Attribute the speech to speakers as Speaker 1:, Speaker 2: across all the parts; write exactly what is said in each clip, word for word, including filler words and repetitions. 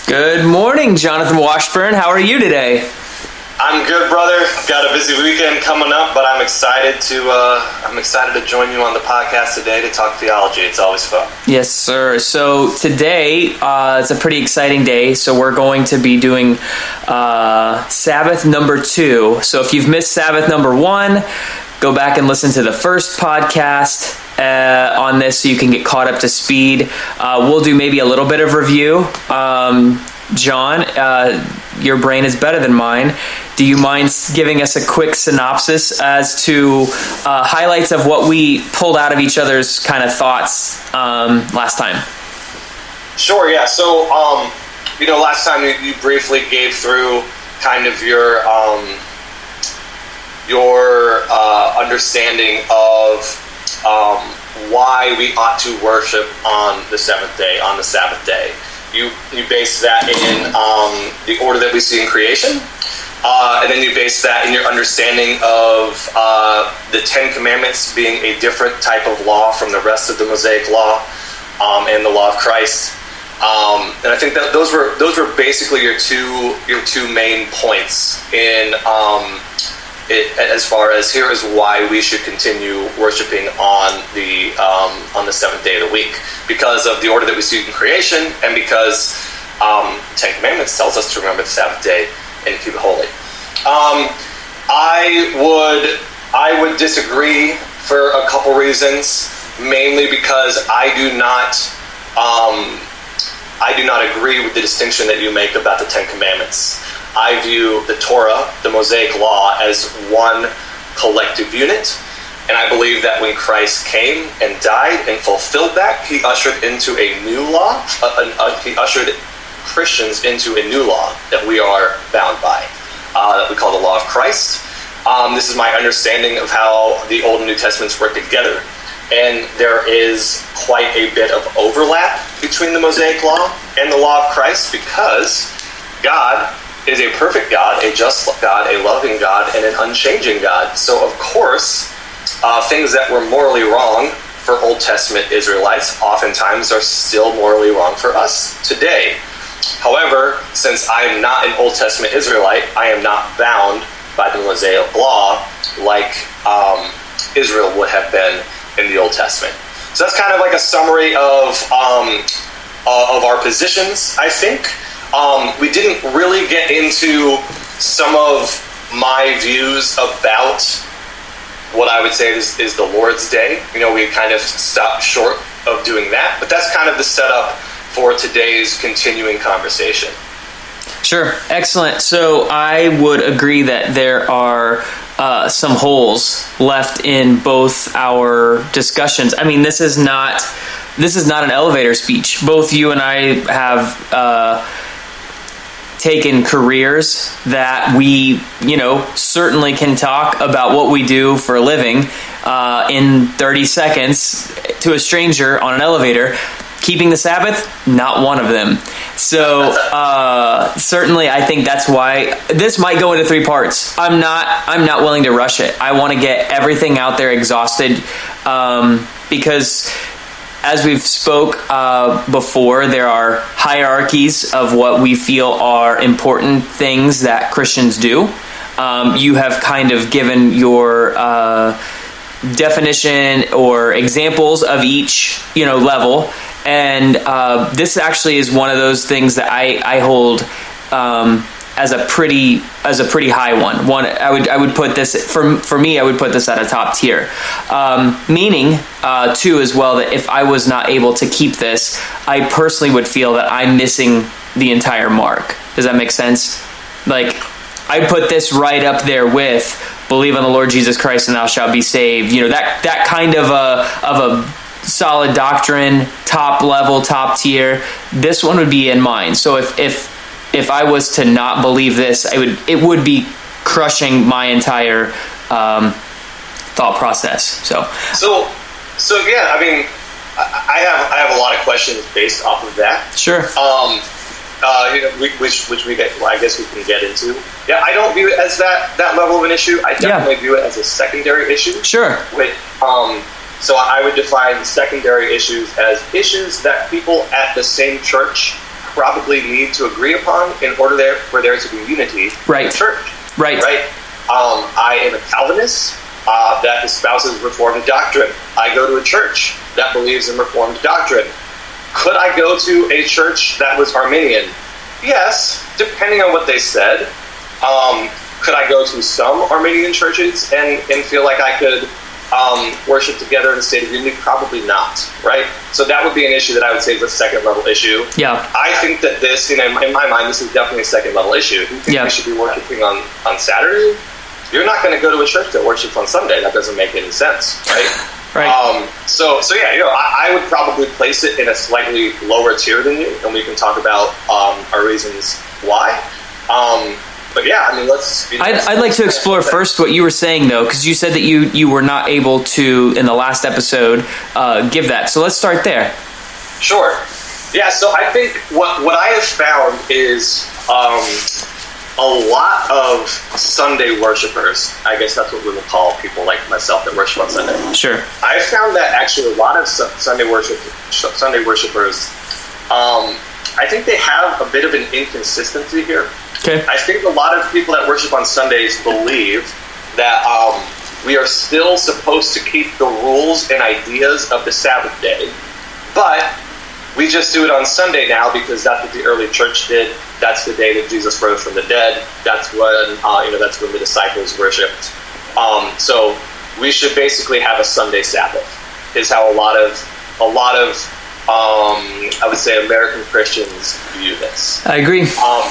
Speaker 1: Good morning, Jonathan Washburn. How are you today?
Speaker 2: I'm good, brother. I've got a busy weekend coming up, but I'm excited to uh, I'm excited to join you on the podcast today to talk theology. It's always fun.
Speaker 1: Yes, sir. So today uh, it's a pretty exciting day. So we're going to be doing uh, Sabbath number two. So if you've missed Sabbath number one, go back and listen to the first podcast uh, on this so you can get caught up to speed. Uh, we'll do maybe a little bit of review. Um, John, uh, your brain is better than mine. Do you mind giving us a quick synopsis as to uh, highlights of what we pulled out of each other's kind of thoughts um, last time?
Speaker 2: Sure, yeah. So, um, you know, last time you, you briefly gave through kind of your um, your uh, understanding of um, why we ought to worship on the seventh day, on the Sabbath day. You you base that in um, the order that we see in creation. Uh, and then you base that in your understanding of uh, the Ten Commandments being a different type of law from the rest of the Mosaic Law um, and the law of Christ. Um, and I think that those were those were basically your two your two main points in um, it, as far as here is why we should continue worshiping on the um, on the seventh day of the week, because of the order that we see in creation, and because um, the Ten Commandments tells us to remember the Sabbath day and keep it holy. Um, I would I would disagree for a couple reasons, mainly because I do not um, I do not agree with the distinction that you make about the Ten Commandments. I view the Torah, the Mosaic Law, as one collective unit, and I believe that when Christ came and died and fulfilled that, he ushered into a new law. Uh, uh, he ushered Christians into a new law that we are bound by, uh, that we call the law of Christ. Um, this is my understanding of how the Old and New Testaments work together. And there is quite a bit of overlap between the Mosaic law and the law of Christ, because God is a perfect God, a just God, a loving God, and an unchanging God. So, of course, uh, things that were morally wrong for Old Testament Israelites oftentimes are still morally wrong for us today. However, since I am not an Old Testament Israelite, I am not bound by the Mosaic law like um, Israel would have been in the Old Testament. So that's kind of like a summary of um, uh, of our positions, I think. Um, we didn't really get into some of my views about what I would say is, is the Lord's Day. You know, we kind of stopped short of doing that, but that's kind of the setup for today's continuing conversation.
Speaker 1: Sure. Excellent. So I would agree that there are uh, some holes left in both our discussions. I mean, this is not this is not an elevator speech. Both you and I have uh, taken careers that we, you know, certainly can talk about what we do for a living uh, in thirty seconds to a stranger on an elevator. Keeping the Sabbath, not one of them. So uh, certainly, I think that's why this might go into three parts. I'm not. I'm not willing to rush it. I want to get everything out there exhausted, um, because as we've spoke uh, before, there are hierarchies of what we feel are important things that Christians do. Um, you have kind of given your uh, definition or examples of each, you know, level. And uh, this actually is one of those things that I, I hold um, as a pretty as a pretty high one. One I would I would put this for for me I would put this at a top tier. Um, meaning uh, too as well that if I was not able to keep this, I personally would feel that I'm missing the entire mark. Does that make sense? Like I put this right up there with believe on the Lord Jesus Christ and thou shalt be saved. You know, that that kind of a of a solid doctrine, top level, top tier. This one would be in mine. So if if if I was to not believe this, I would it would be crushing my entire um, thought process. So
Speaker 2: so so yeah. I mean, I have I have a lot of questions based off of that.
Speaker 1: Sure.
Speaker 2: Um, uh, you know, we, which which we get. Well, I guess we can get into. Yeah, I don't view it as that that level of an issue. I definitely yeah. view it as a secondary issue.
Speaker 1: Sure.
Speaker 2: With um. So I would define secondary issues as issues that people at the same church probably need to agree upon in order there for there to be unity
Speaker 1: right.
Speaker 2: in the church.
Speaker 1: Right.
Speaker 2: Right. Um, I am a Calvinist uh, that espouses Reformed doctrine. I go to a church that believes in Reformed doctrine. Could I go to a church that was Arminian? Yes, depending on what they said. Um, could I go to some Armenian churches and, and feel like I could um, worship together in the state of unity? Probably not, right? So that would be an issue that I would say is a second level issue.
Speaker 1: Yeah.
Speaker 2: I think that this, you know, in my, in my mind, this is definitely a second level issue. If you think
Speaker 1: yeah.
Speaker 2: we should be worshiping on, on Saturday, you're not going to go to a church that worships on Sunday. That doesn't make any sense, right?
Speaker 1: Right.
Speaker 2: Um, so, so yeah, you know, I, I would probably place it in a slightly lower tier than you, and we can talk about um, our reasons why. Um, but yeah, I mean, let's. You know,
Speaker 1: I'd, I'd like to explore first what you were saying, though, because you said that you, you were not able to, in the last episode, uh, give that. So let's start there.
Speaker 2: Sure. Yeah, so I think what, what I have found is um, a lot of Sunday worshipers, I guess that's what we will call people like myself that worship on Sunday.
Speaker 1: Sure.
Speaker 2: I found that actually a lot of Sunday worship Sunday worshipers, um, I think they have a bit of an inconsistency here.
Speaker 1: Okay.
Speaker 2: I think a lot of people that worship on Sundays believe that um, we are still supposed to keep the rules and ideas of the Sabbath day, but we just do it on Sunday now because that's what the early church did. That's the day that Jesus rose from the dead. That's when uh, you know. That's when the disciples worshipped. Um, so we should basically have a Sunday Sabbath. Is how a lot of a lot of um, I would say American Christians view this.
Speaker 1: I agree.
Speaker 2: Um,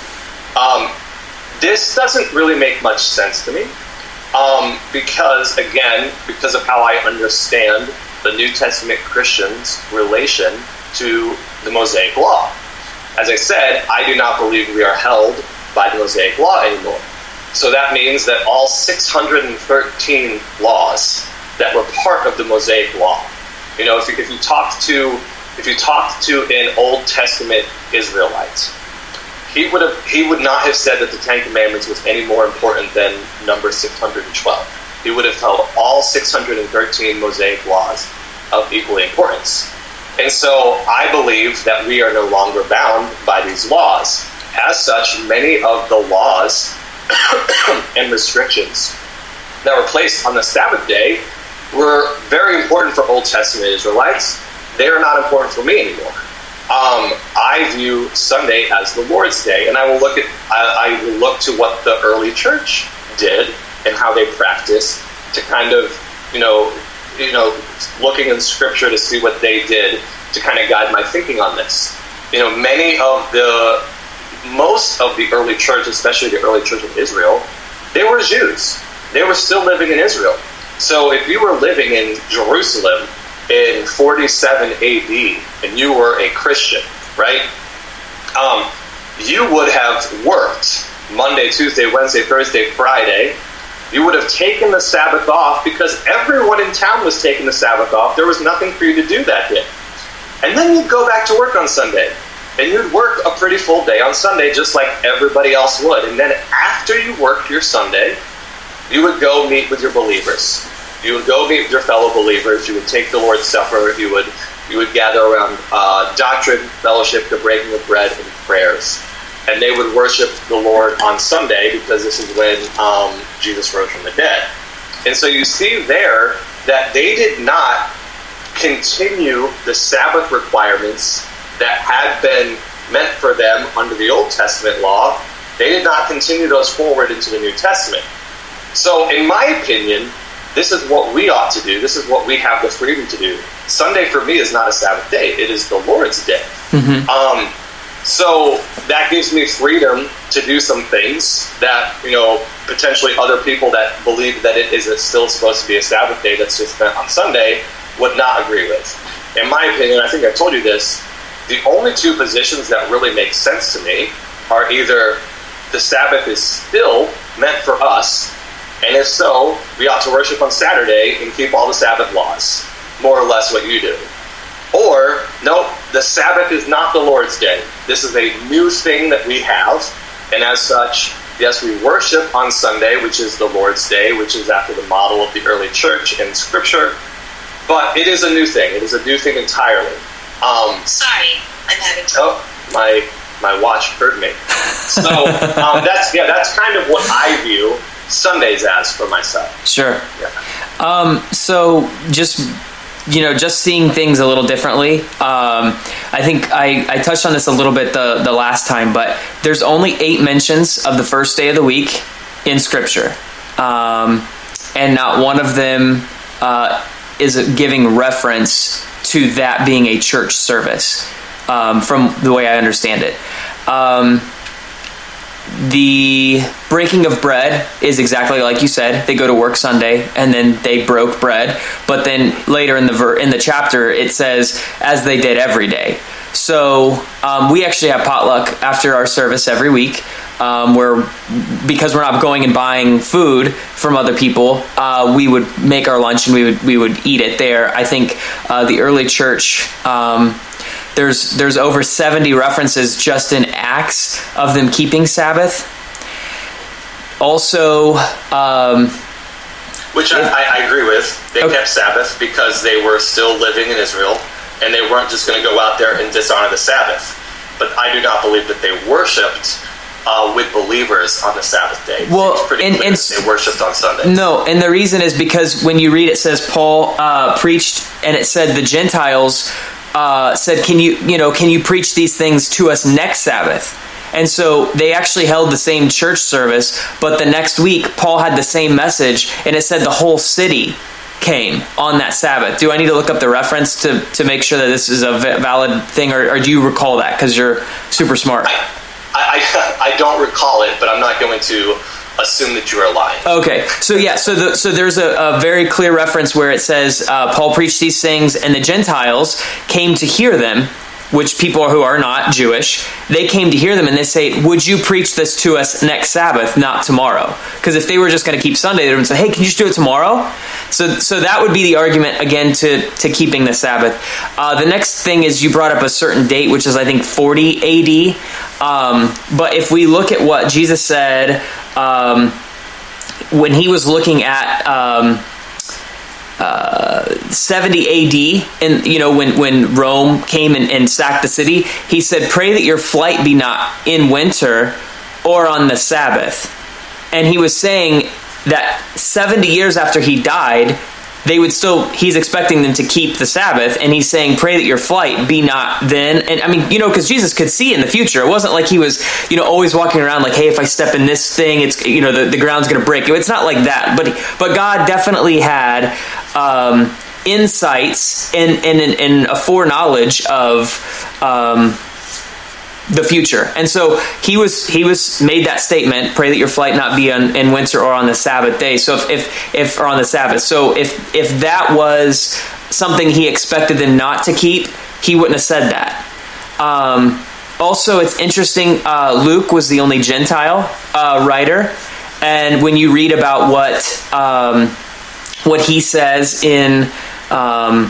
Speaker 2: um, this doesn't really make much sense to me um, because, again, because of how I understand the New Testament Christians' relation to the Mosaic Law. As I said, I do not believe we are held by the Mosaic Law anymore. So that means that all six hundred thirteen laws that were part of the Mosaic Law, you know, if you, if you talk to if you talk to an Old Testament Israelite, he would have he would not have said that the Ten Commandments was any more important than number six hundred twelve. He would have held all six hundred thirteen Mosaic laws of equal importance. And so I believe that we are no longer bound by these laws. As such, many of the laws and restrictions that were placed on the Sabbath day were very important for Old Testament Israelites. They are not important for me anymore. Um, I view Sunday as the Lord's Day, and I will look at I, I will look to what the early church did and how they practiced to kind of you know you know looking in Scripture to see what they did to kind of guide my thinking on this. You know, many of the most of the early church, especially the early church of Israel, they were Jews. They were still living in Israel. So if you were living in Jerusalem in forty-seven A D and you were a Christian, right? Um, you would have worked Monday, Tuesday, Wednesday, Thursday, Friday. You would have taken the Sabbath off because everyone in town was taking the Sabbath off. There was nothing for you to do that day. And then you'd go back to work on Sunday. And you'd work a pretty full day on Sunday just like everybody else would. And then after you worked your Sunday, you would go meet with your believers. You would go meet with your fellow believers. You would take the Lord's Supper. You would you would gather around uh, doctrine, fellowship, the breaking of bread, and prayers. And they would worship the Lord on Sunday because this is when um, Jesus rose from the dead. And so you see there that they did not continue the Sabbath requirements that had been meant for them under the Old Testament law. They did not continue those forward into the New Testament. So in my opinion, this is what we ought to do. This is what we have the freedom to do. Sunday for me is not a Sabbath day. It is the Lord's day. Mm-hmm. Um, so that gives me freedom to do some things that, you know, potentially other people that believe that it is still supposed to be a Sabbath day that's just spent on Sunday would not agree with. In my opinion, I think I told you this, the only two positions that really make sense to me are either the Sabbath is still meant for us, and if so, we ought to worship on Saturday and keep all the Sabbath laws, more or less what you do. Or, nope, the Sabbath is not the Lord's day. This is a new thing that we have, and as such, yes, we worship on Sunday, which is the Lord's day, which is after the model of the early church in Scripture, but it is a new thing. It is a new thing entirely. Um,
Speaker 3: Sorry, I'm having trouble.
Speaker 2: Oh, my my watch heard me. So um, that's yeah, that's kind of what I view Sundays as for myself.
Speaker 1: Sure.
Speaker 2: Yeah.
Speaker 1: Um, so just, you know, just seeing things a little differently. Um, I think I, I touched on this a little bit the, the last time, but there's only eight mentions of the first day of the week in Scripture. Um, and not one of them uh, is giving reference to that being a church service, um, from the way I understand it. Um, The breaking of bread is exactly like you said. They go to work Sunday and then they broke bread. But then later in the ver- in the chapter, it says, as they did every day. So um, we actually have potluck after our service every week, um, where because we're not going and buying food from other people, uh, we would make our lunch and we would we would eat it there. I think uh, the early church... Um, There's there's over seventy references just in Acts of them keeping Sabbath. Also, um,
Speaker 2: which I, I agree with. They okay. kept Sabbath because they were still living in Israel, and they weren't just going to go out there and dishonor the Sabbath. But I do not believe that they worshipped uh, with believers on the Sabbath day.
Speaker 1: Well,
Speaker 2: it's pretty
Speaker 1: and,
Speaker 2: clear
Speaker 1: and
Speaker 2: that they worshipped on Sunday.
Speaker 1: No, and the reason is because when you read it, says Paul uh, preached, and it said the Gentiles. Uh, said, can you, you know, can you preach these things to us next Sabbath? And so they actually held the same church service, but the next week, Paul had the same message, and it said the whole city came on that Sabbath. Do I need to look up the reference to, to make sure that this is a valid thing, or, or do you recall that because you're super smart?
Speaker 2: I, I, I don't recall it, but I'm not going to assume that you are lying.
Speaker 1: Okay, so yeah, so the, so there's a, a very clear reference where it says uh, Paul preached these things, and the Gentiles came to hear them, which people who are not Jewish, they came to hear them, and they say, "Would you preach this to us next Sabbath, not tomorrow?" Because if they were just going to keep Sunday, they would say, "Hey, can you just do it tomorrow?" So, so that would be the argument again to to keeping the Sabbath. Uh, the next thing is you brought up a certain date, which is I think forty A D. Um, but if we look at what Jesus said. Um, when he was looking at um, uh, seventy A D, and you know when, when Rome came and, and sacked the city, he said, "Pray that your flight be not in winter or on the Sabbath." And he was saying that seventy years after he died, they would still, he's expecting them to keep the Sabbath, and he's saying, pray that your flight be not then. And I mean, you know, because Jesus could see in the future. It wasn't like he was, you know, always walking around like, hey, if I step in this thing, it's, you know, the, the ground's going to break. It's not like that. But but God definitely had um, insights and, and, and a foreknowledge of um, the future. And so he was he was made that statement, pray that your flight not be on, in winter or on the Sabbath day. So if, if if or on the Sabbath. So if if that was something he expected them not to keep, he wouldn't have said that. Um, also, it's interesting, uh, Luke was the only Gentile uh, writer. And when you read about what um, what he says in um,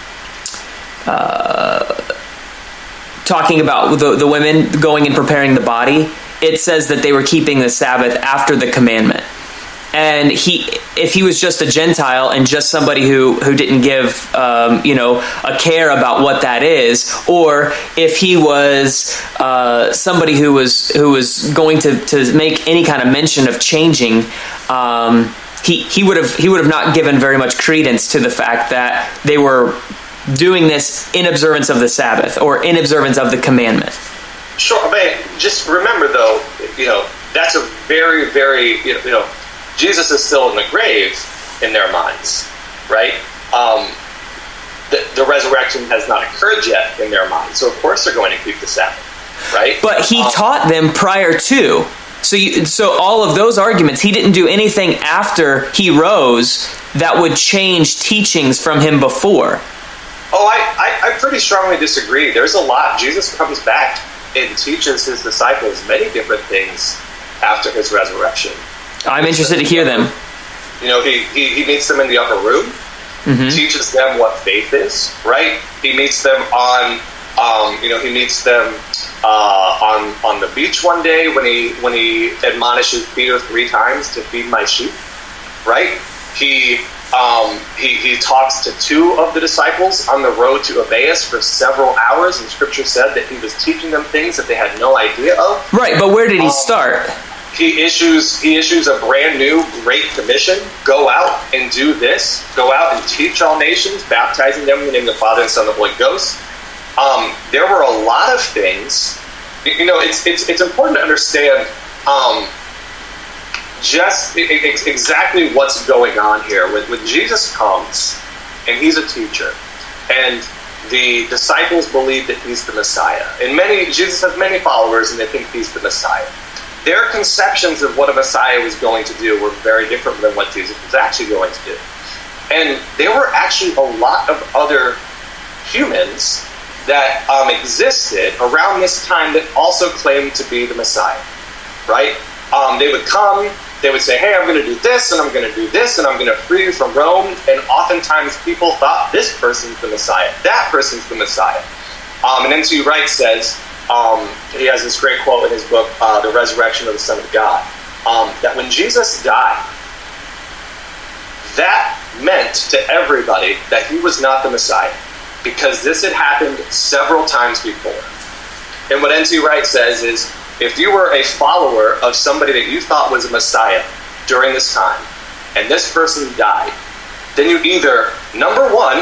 Speaker 1: uh, talking about the, the women going and preparing the body, it says that they were keeping the Sabbath after the commandment. And he, if he was just a Gentile and just somebody who, who didn't give, um, you know, a care about what that is, or if he was uh, somebody who was who was going to, to make any kind of mention of changing, um, he he would have he would have not given very much credence to the fact that they were doing this in observance of the Sabbath or in observance of the commandment.
Speaker 2: Sure, but just remember though, you know, that's a very, very, you know, you know Jesus is still in the grave in their minds, right? Um, the, the resurrection has not occurred yet in their minds, so of course they're going to keep the Sabbath, right?
Speaker 1: But he um, taught them prior to. So, you, so all of those arguments, he didn't do anything after he rose that would change teachings from him before.
Speaker 2: Oh, I, I, I pretty strongly disagree. There's a lot. Jesus comes back and teaches his disciples many different things after his resurrection.
Speaker 1: I'm interested to hear them.
Speaker 2: You know, he, he, he meets them in the upper room, mm-hmm. teaches them what faith is, right? He meets them on, um, you know, he meets them uh, on on the beach one day when he when he admonishes Peter three times to feed my sheep, right? He Um, he, he talks to two of the disciples on the road to Emmaus for several hours, and Scripture said that he was teaching them things that they had no idea of.
Speaker 1: Right, but where did he
Speaker 2: um,
Speaker 1: start?
Speaker 2: He issues he issues a brand new Great Commission. Go out and do this. Go out and teach all nations, baptizing them in the name of the Father and Son and the Holy Ghost. Um, there were a lot of things. You know, it's it's it's important to understand um, just it's exactly what's going on here. When, when Jesus comes, and he's a teacher, and the disciples believe that he's the Messiah, and many Jesus has many followers, and they think he's the Messiah. Their conceptions of what a Messiah was going to do were very different than what Jesus was actually going to do. And there were actually a lot of other humans that um, existed around this time that also claimed to be the Messiah, right? Um, they would come, they would say, hey, I'm going to do this, and I'm going to do this, and I'm going to free you from Rome. And oftentimes people thought this person's the Messiah, that person's the Messiah. Um, and N T Wright says, Um, he has this great quote in his book, uh, The Resurrection of the Son of God, um, that when Jesus died, that meant to everybody that he was not the Messiah, because this had happened several times before. And what N T Wright says is, if you were a follower of somebody that you thought was a Messiah during this time, and this person died, then you either, number one,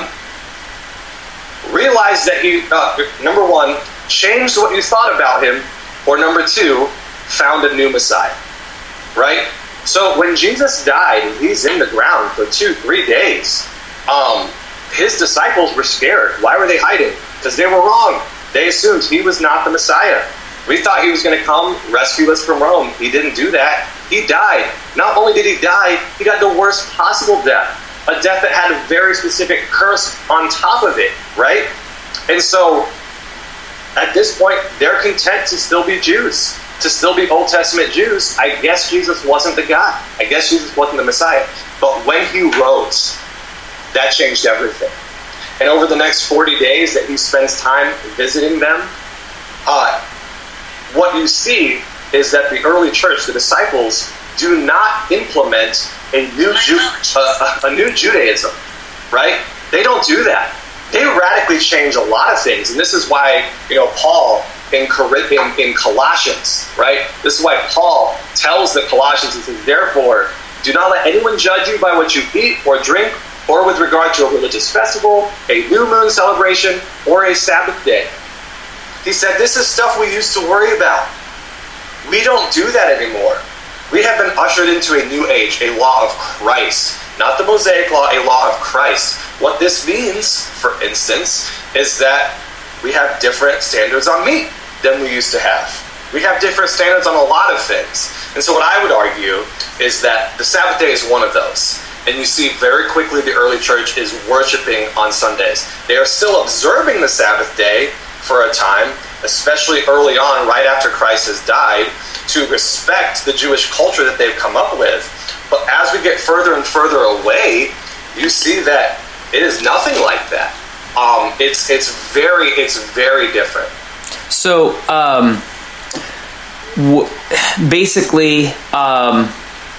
Speaker 2: realize that he, uh, number one, changed what you thought about him, or number two, found a new Messiah, right? So when Jesus died, and he's in the ground for two, three days, um, his disciples were scared. Why were they hiding? Because they were wrong. They assumed he was not the Messiah. We thought he was going to come rescue us from Rome. He didn't do that. He died. Not only did he die, he got the worst possible death, a death that had a very specific curse on top of it, right? And so at this point, they're content to still be Jews, to still be Old Testament Jews. I guess Jesus wasn't the guy. I guess Jesus wasn't the Messiah. But when he rose, that changed everything. And over the next forty days that he spends time visiting them, uh, what you see is that the early church, the disciples, do not implement a new Ju- uh, a new Judaism, right? They don't do that. They radically change a lot of things, and this is why, you know, Paul in, in, in Colossians, right? This is why Paul tells the Colossians, he says, therefore, do not let anyone judge you by what you eat or drink, or with regard to a religious festival, a new moon celebration, or a Sabbath day. He said, this is stuff we used to worry about. We don't do that anymore. We have been ushered into a new age, a law of Christ. Not the Mosaic law, a law of Christ. What this means, for instance, is that we have different standards on meat than we used to have. We have different standards on a lot of things. And so what I would argue is that the Sabbath day is one of those. And you see very quickly the early church is worshiping on Sundays. They are still observing the Sabbath day for a time, especially early on, right after Christ has died, to respect the Jewish culture that they've come up with. But as we get further and further away, you see that it is nothing like that. Um, it's it's very it's very different.
Speaker 1: So um, w- basically, um,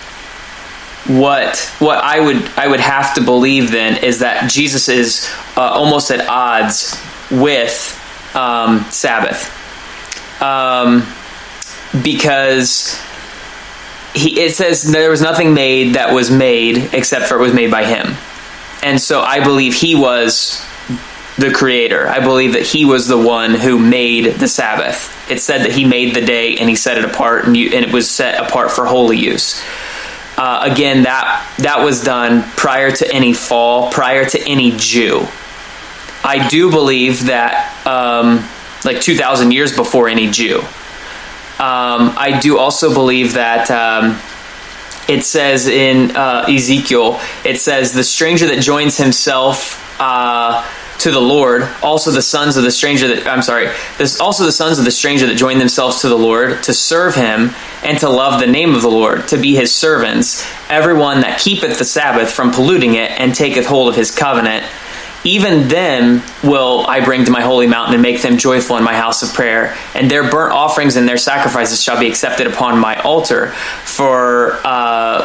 Speaker 1: what what I would I would have to believe then is that Jesus is uh, almost at odds with um, Sabbath, um, because. He, it says there was nothing made that was made except for it was made by him. And so I believe he was the creator. I believe that he was the one who made the Sabbath. It said that he made the day and he set it apart, and, you, and it was set apart for holy use. Uh, again, that that was done prior to any fall, prior to any Jew. I do believe that um, like two thousand years before any Jew. Um, I do also believe that um, it says in uh, Ezekiel, it says, the stranger that joins himself uh, to the Lord, also the sons of the stranger that, I'm sorry, there's also the sons of the stranger that join themselves to the Lord, to serve him and to love the name of the Lord, to be his servants, everyone that keepeth the Sabbath from polluting it and taketh hold of his covenant. Even them will I bring to my holy mountain and make them joyful in my house of prayer. And their burnt offerings and their sacrifices shall be accepted upon my altar. For uh,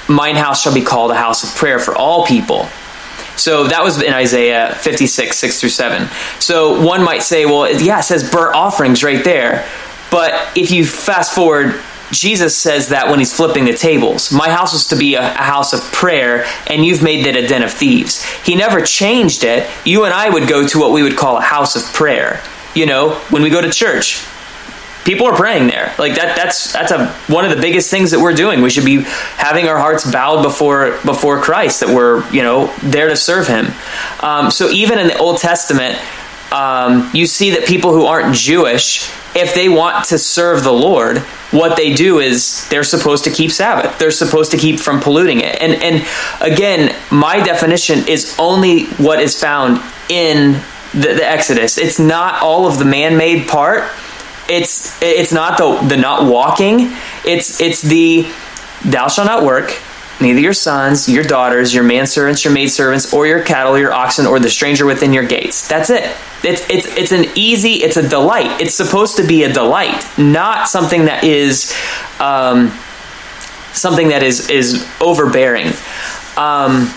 Speaker 1: mine house shall be called a house of prayer for all people. So that was in Isaiah fifty-six, six through seven. So one might say, well, yeah, it says burnt offerings right there. But if you fast forward, Jesus says that when he's flipping the tables. My house was to be a, a house of prayer, and you've made it a den of thieves. He never changed it. You and I would go to what we would call a house of prayer. You know, when we go to church, people are praying there. Like that that's that's a one of the biggest things that we're doing. We should be having our hearts bowed before before Christ, that we're, you know, there to serve him. Um, so even in the Old Testament, um, you see that people who aren't Jewish, if they want to serve the Lord, what they do is they're supposed to keep Sabbath. They're supposed to keep from polluting it. And and again, my definition is only what is found in the, the Exodus. It's not all of the man-made part. It's it's not the the not walking. It's it's the thou shalt not work, neither your sons, your daughters, your manservants, your maidservants, or your cattle, your oxen, or the stranger within your gates. That's it. It's it's it's an easy. It's a delight. It's supposed to be a delight, not something that is um, something that is is overbearing. Um,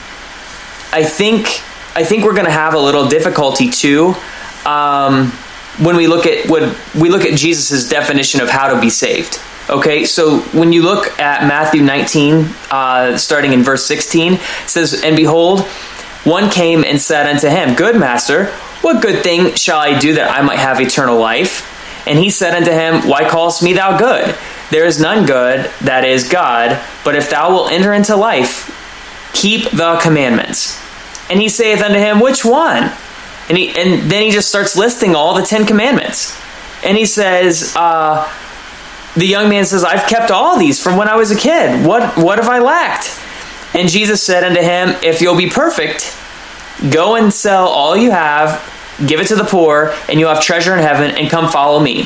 Speaker 1: I think I think we're going to have a little difficulty too. Um, when we look at what we look at Jesus' definition of how to be saved. Okay, so when you look at Matthew nineteen, uh, starting in verse sixteen, it says, "And behold, one came and said unto him, Good master, what good thing shall I do that I might have eternal life? And he said unto him, Why callest me thou good? There is none good, that is God, but if thou wilt enter into life, keep the commandments. And he saith unto him, Which one? And he and then he just starts listing all the Ten Commandments. And he says, uh, the young man says, I've kept all these from when I was a kid. What what have I lacked? And Jesus said unto him, If you'll be perfect, go and sell all you have, give it to the poor, and you'll have treasure in heaven, and come follow me.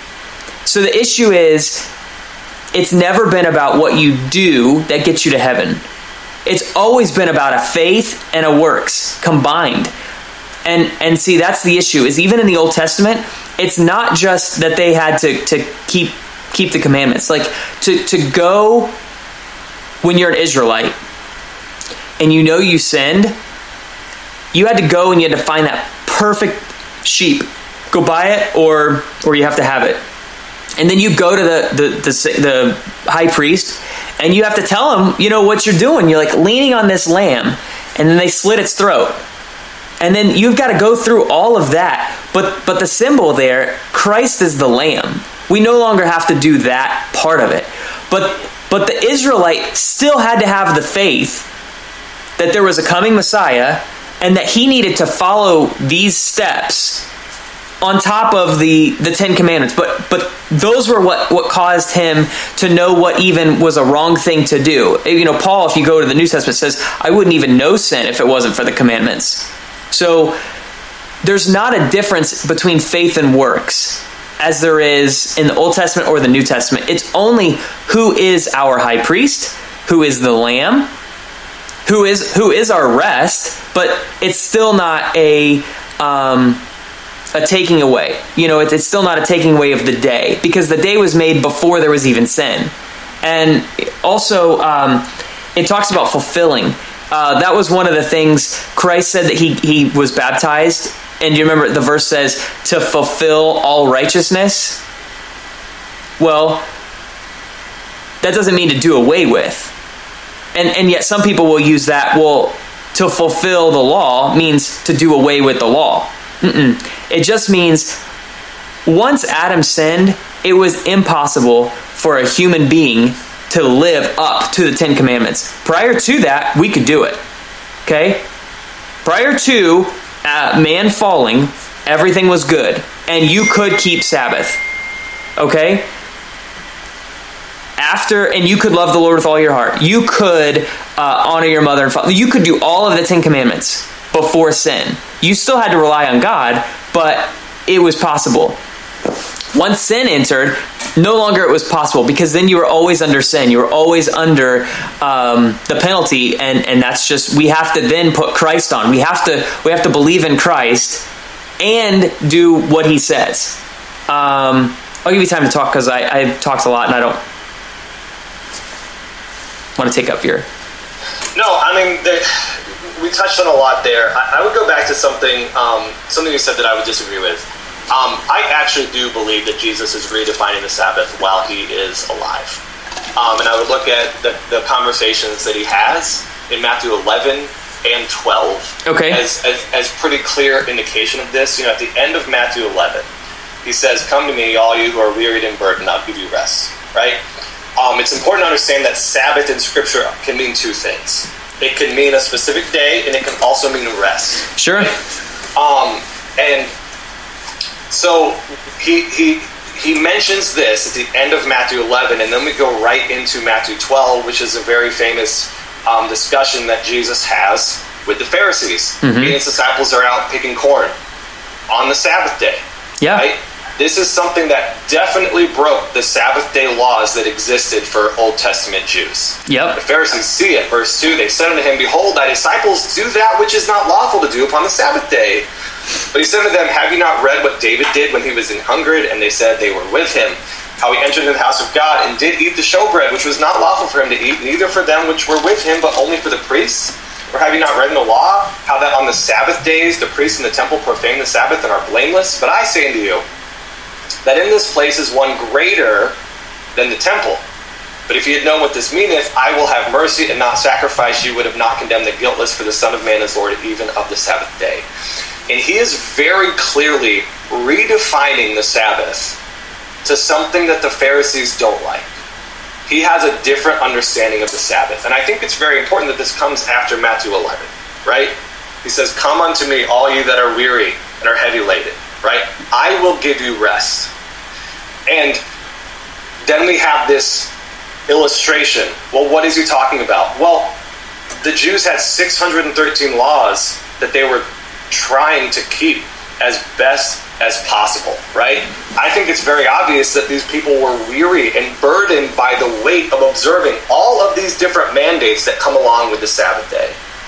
Speaker 1: So the issue is, it's never been about what you do that gets you to heaven. It's always been about a faith and a works combined. And and see, that's the issue, is even in the Old Testament, it's not just that they had to, to keep keep the commandments. Like, to, to go when you're an Israelite and you know you sinned, you had to go and you had to find that perfect sheep. Go buy it, or or you have to have it. And then you go to the the, the, the high priest, and you have to tell him, you know, what you're doing. You're like leaning on this lamb, and then they slit its throat. And then you've got to go through all of that. But but the symbol there, Christ is the lamb. We no longer have to do that part of it. But but the Israelite still had to have the faith that there was a coming Messiah, and that he needed to follow these steps on top of the, the Ten Commandments. But but those were what, what caused him to know what even was a wrong thing to do. You know, Paul, if you go to the New Testament, says, I wouldn't even know sin if it wasn't for the commandments. So there's not a difference between faith and works as there is in the Old Testament or the New Testament. It's only who is our high priest, who is the lamb, who is who is our rest, but it's still not a um, a taking away. You know, it's, it's still not a taking away of the day, because the day was made before there was even sin. And also, um, it talks about fulfilling. Uh, that was one of the things Christ said, that he, he was baptized. And you remember the verse says, to fulfill all righteousness. Well, that doesn't mean to do away with. And and yet some people will use that, well, to fulfill the law means to do away with the law. Mm-mm. It just means once Adam sinned, it was impossible for a human being to live up to the Ten Commandments. Prior to that, we could do it. Okay? Prior to uh, man falling, everything was good. And you could keep Sabbath. Okay? After, and you could love the Lord with all your heart. You could uh, honor your mother and father. You could do all of the Ten Commandments before sin. You still had to rely on God, but it was possible. Once sin entered, no longer it was possible, because then you were always under sin. You were always under um, the penalty, and, and that's just, we have to then put Christ on. We have to we have to believe in Christ and do what he says. Um, I'll give you time to talk, because I, I've talked a lot and I don't... want to take up your...
Speaker 2: No, I mean, there, we touched on a lot there. I, I would go back to something, um, something you said that I would disagree with. Um, I actually do believe that Jesus is redefining the Sabbath while he is alive. Um, and I would look at the, the conversations that he has in Matthew eleven and twelve
Speaker 1: okay.
Speaker 2: as, as, as pretty clear indication of this. You know, at the end of Matthew eleven, he says, "Come to me, all you who are wearied and burdened, I'll give you rest." Right? Um, it's important to understand that Sabbath in Scripture can mean two things. It can mean a specific day, and it can also mean rest.
Speaker 1: Sure.
Speaker 2: Right? Um, and so he he he mentions this at the end of Matthew eleven, and then we go right into Matthew twelve, which is a very famous um, discussion that Jesus has with the Pharisees.
Speaker 1: Mm-hmm.
Speaker 2: He and his disciples are out picking corn on the Sabbath day.
Speaker 1: Yeah.
Speaker 2: Right? This is something that definitely broke the Sabbath day laws that existed for Old Testament Jews.
Speaker 1: Yep.
Speaker 2: The Pharisees see it. Verse two, they said unto him, "Behold, thy disciples do that which is not lawful to do upon the Sabbath day." But he said to them, "Have you not read what David did when he was an hungered?" And they said they were with him. "How he entered into the house of God and did eat the showbread, which was not lawful for him to eat, neither for them which were with him, but only for the priests? Or have you not read in the law, how that on the Sabbath days the priests in the temple profane the Sabbath and are blameless? But I say unto you, that in this place is one greater than the temple. But if ye had known what this meaneth, I will have mercy and not sacrifice, you would have not condemned the guiltless, for the Son of Man is Lord even of the Sabbath day." And he is very clearly redefining the Sabbath to something that the Pharisees don't like. He has a different understanding of the Sabbath. And I think it's very important that this comes after Matthew eleven, right? He says, "Come unto me, all you that are weary and are heavy laden," right? "I will give you rest." And then we have this illustration. Well, what is he talking about? Well, the Jews had six hundred thirteen laws that they were trying to keep as best as possible, right? I think it's very obvious that these people were weary and burdened by the weight of observing all of these different mandates that come along with the Sabbath day.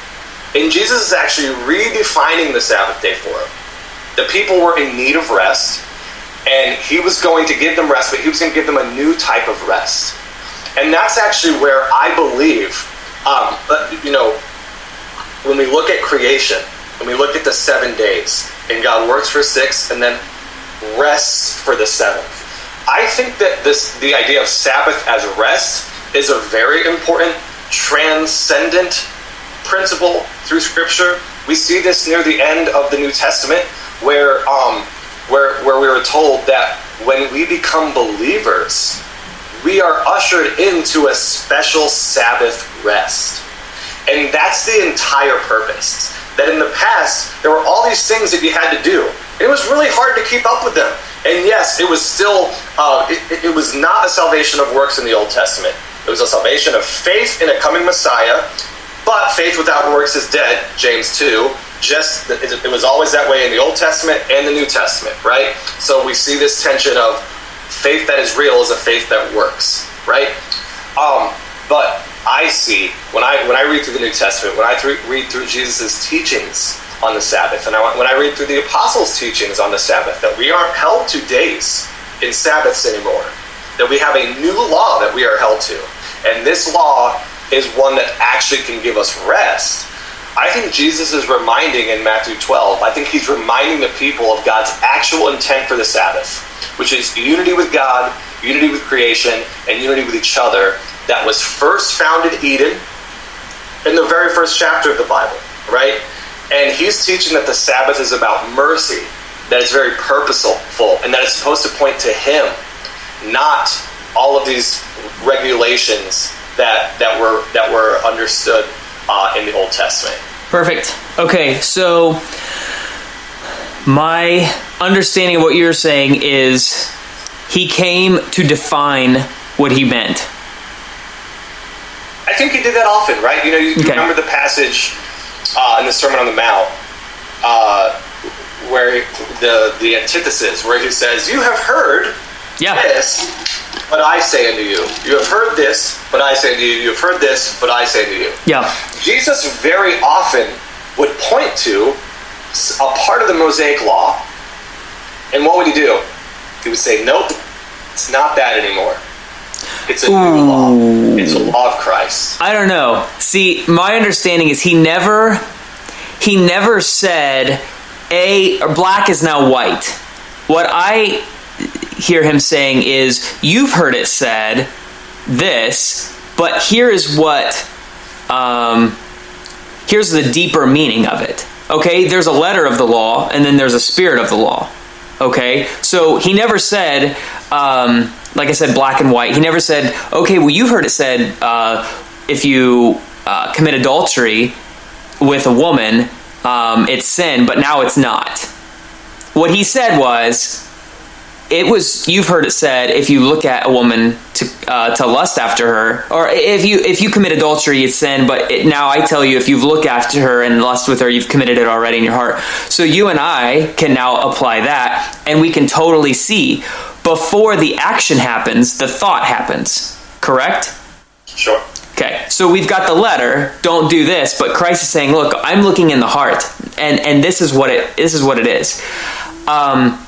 Speaker 2: And Jesus is actually redefining the Sabbath day for them. The people were in need of rest, and he was going to give them rest, but he was going to give them a new type of rest. And that's actually where I believe, um, you know, when we look at creation, when we look at the seven days, and God works for six and then rests for the seventh, I think that this, the idea of Sabbath as rest, is a very important transcendent principle through Scripture. We see this near the end of the New Testament, where um, where where we were told that when we become believers, we are ushered into a special Sabbath rest. And that's the entire purpose. That in the past, there were all these things that you had to do. It was really hard to keep up with them. And yes, it was still, uh, it, it was not a salvation of works in the Old Testament. It was a salvation of faith in a coming Messiah, but faith without works is dead, James two. Just, it was always that way in the Old Testament and the New Testament, right? So we see this tension of faith that is real is a faith that works, right? Um, but I see, when I when I read through the New Testament, when I th- read through Jesus' teachings on the Sabbath, and I, when I read through the Apostles' teachings on the Sabbath, that we aren't held to days in Sabbaths anymore, that we have a new law that we are held to. And this law is one that actually can give us rest. I think Jesus is reminding in Matthew twelve, I think he's reminding the people of God's actual intent for the Sabbath, which is unity with God, unity with creation, and unity with each other, that was first found in Eden in the very first chapter of the Bible, right? And he's teaching that the Sabbath is about mercy, that it's very purposeful, and that it's supposed to point to him, not all of these regulations that that were that were understood uh, in the Old Testament.
Speaker 1: Perfect. Okay, so my understanding of what you're saying is he came to define what he meant.
Speaker 2: I think he did that often, right? You know, you, okay. you remember the passage uh, in the Sermon on the Mount uh, where the the antithesis, where he says, "You have heard yeah. this, but I say unto you. You have heard this, but I say unto you. You have heard this, but I say unto you."
Speaker 1: Yeah.
Speaker 2: Jesus very often would point to a part of the Mosaic law, and what would he do? He would say, "Nope, it's not that anymore." It's a new law. It's a law of Christ.
Speaker 1: I don't know. See, my understanding is he never, he never said, a or black is now white. What I hear him saying is, you've heard it said this, but here is what, um, here's the deeper meaning of it. Okay, there's a letter of the law, and then there's a spirit of the law. Okay, so he never said, um, like I said, black and white. He never said, okay, well, you've heard it said, uh, if you uh, commit adultery with a woman, um, it's sin, but now it's not. What he said was, it was, you've heard it said, if you look at a woman to uh, to lust after her, or if you if you commit adultery, it's sin, but it, now I tell you, if you've looked after her and lust with her, you've committed it already in your heart. So you and I can now apply that, and we can totally see, before the action happens, the thought happens. Correct?
Speaker 2: Sure.
Speaker 1: Okay, so we've got the letter, don't do this, but Christ is saying, look, I'm looking in the heart, and, and this is what it this is what it is. Um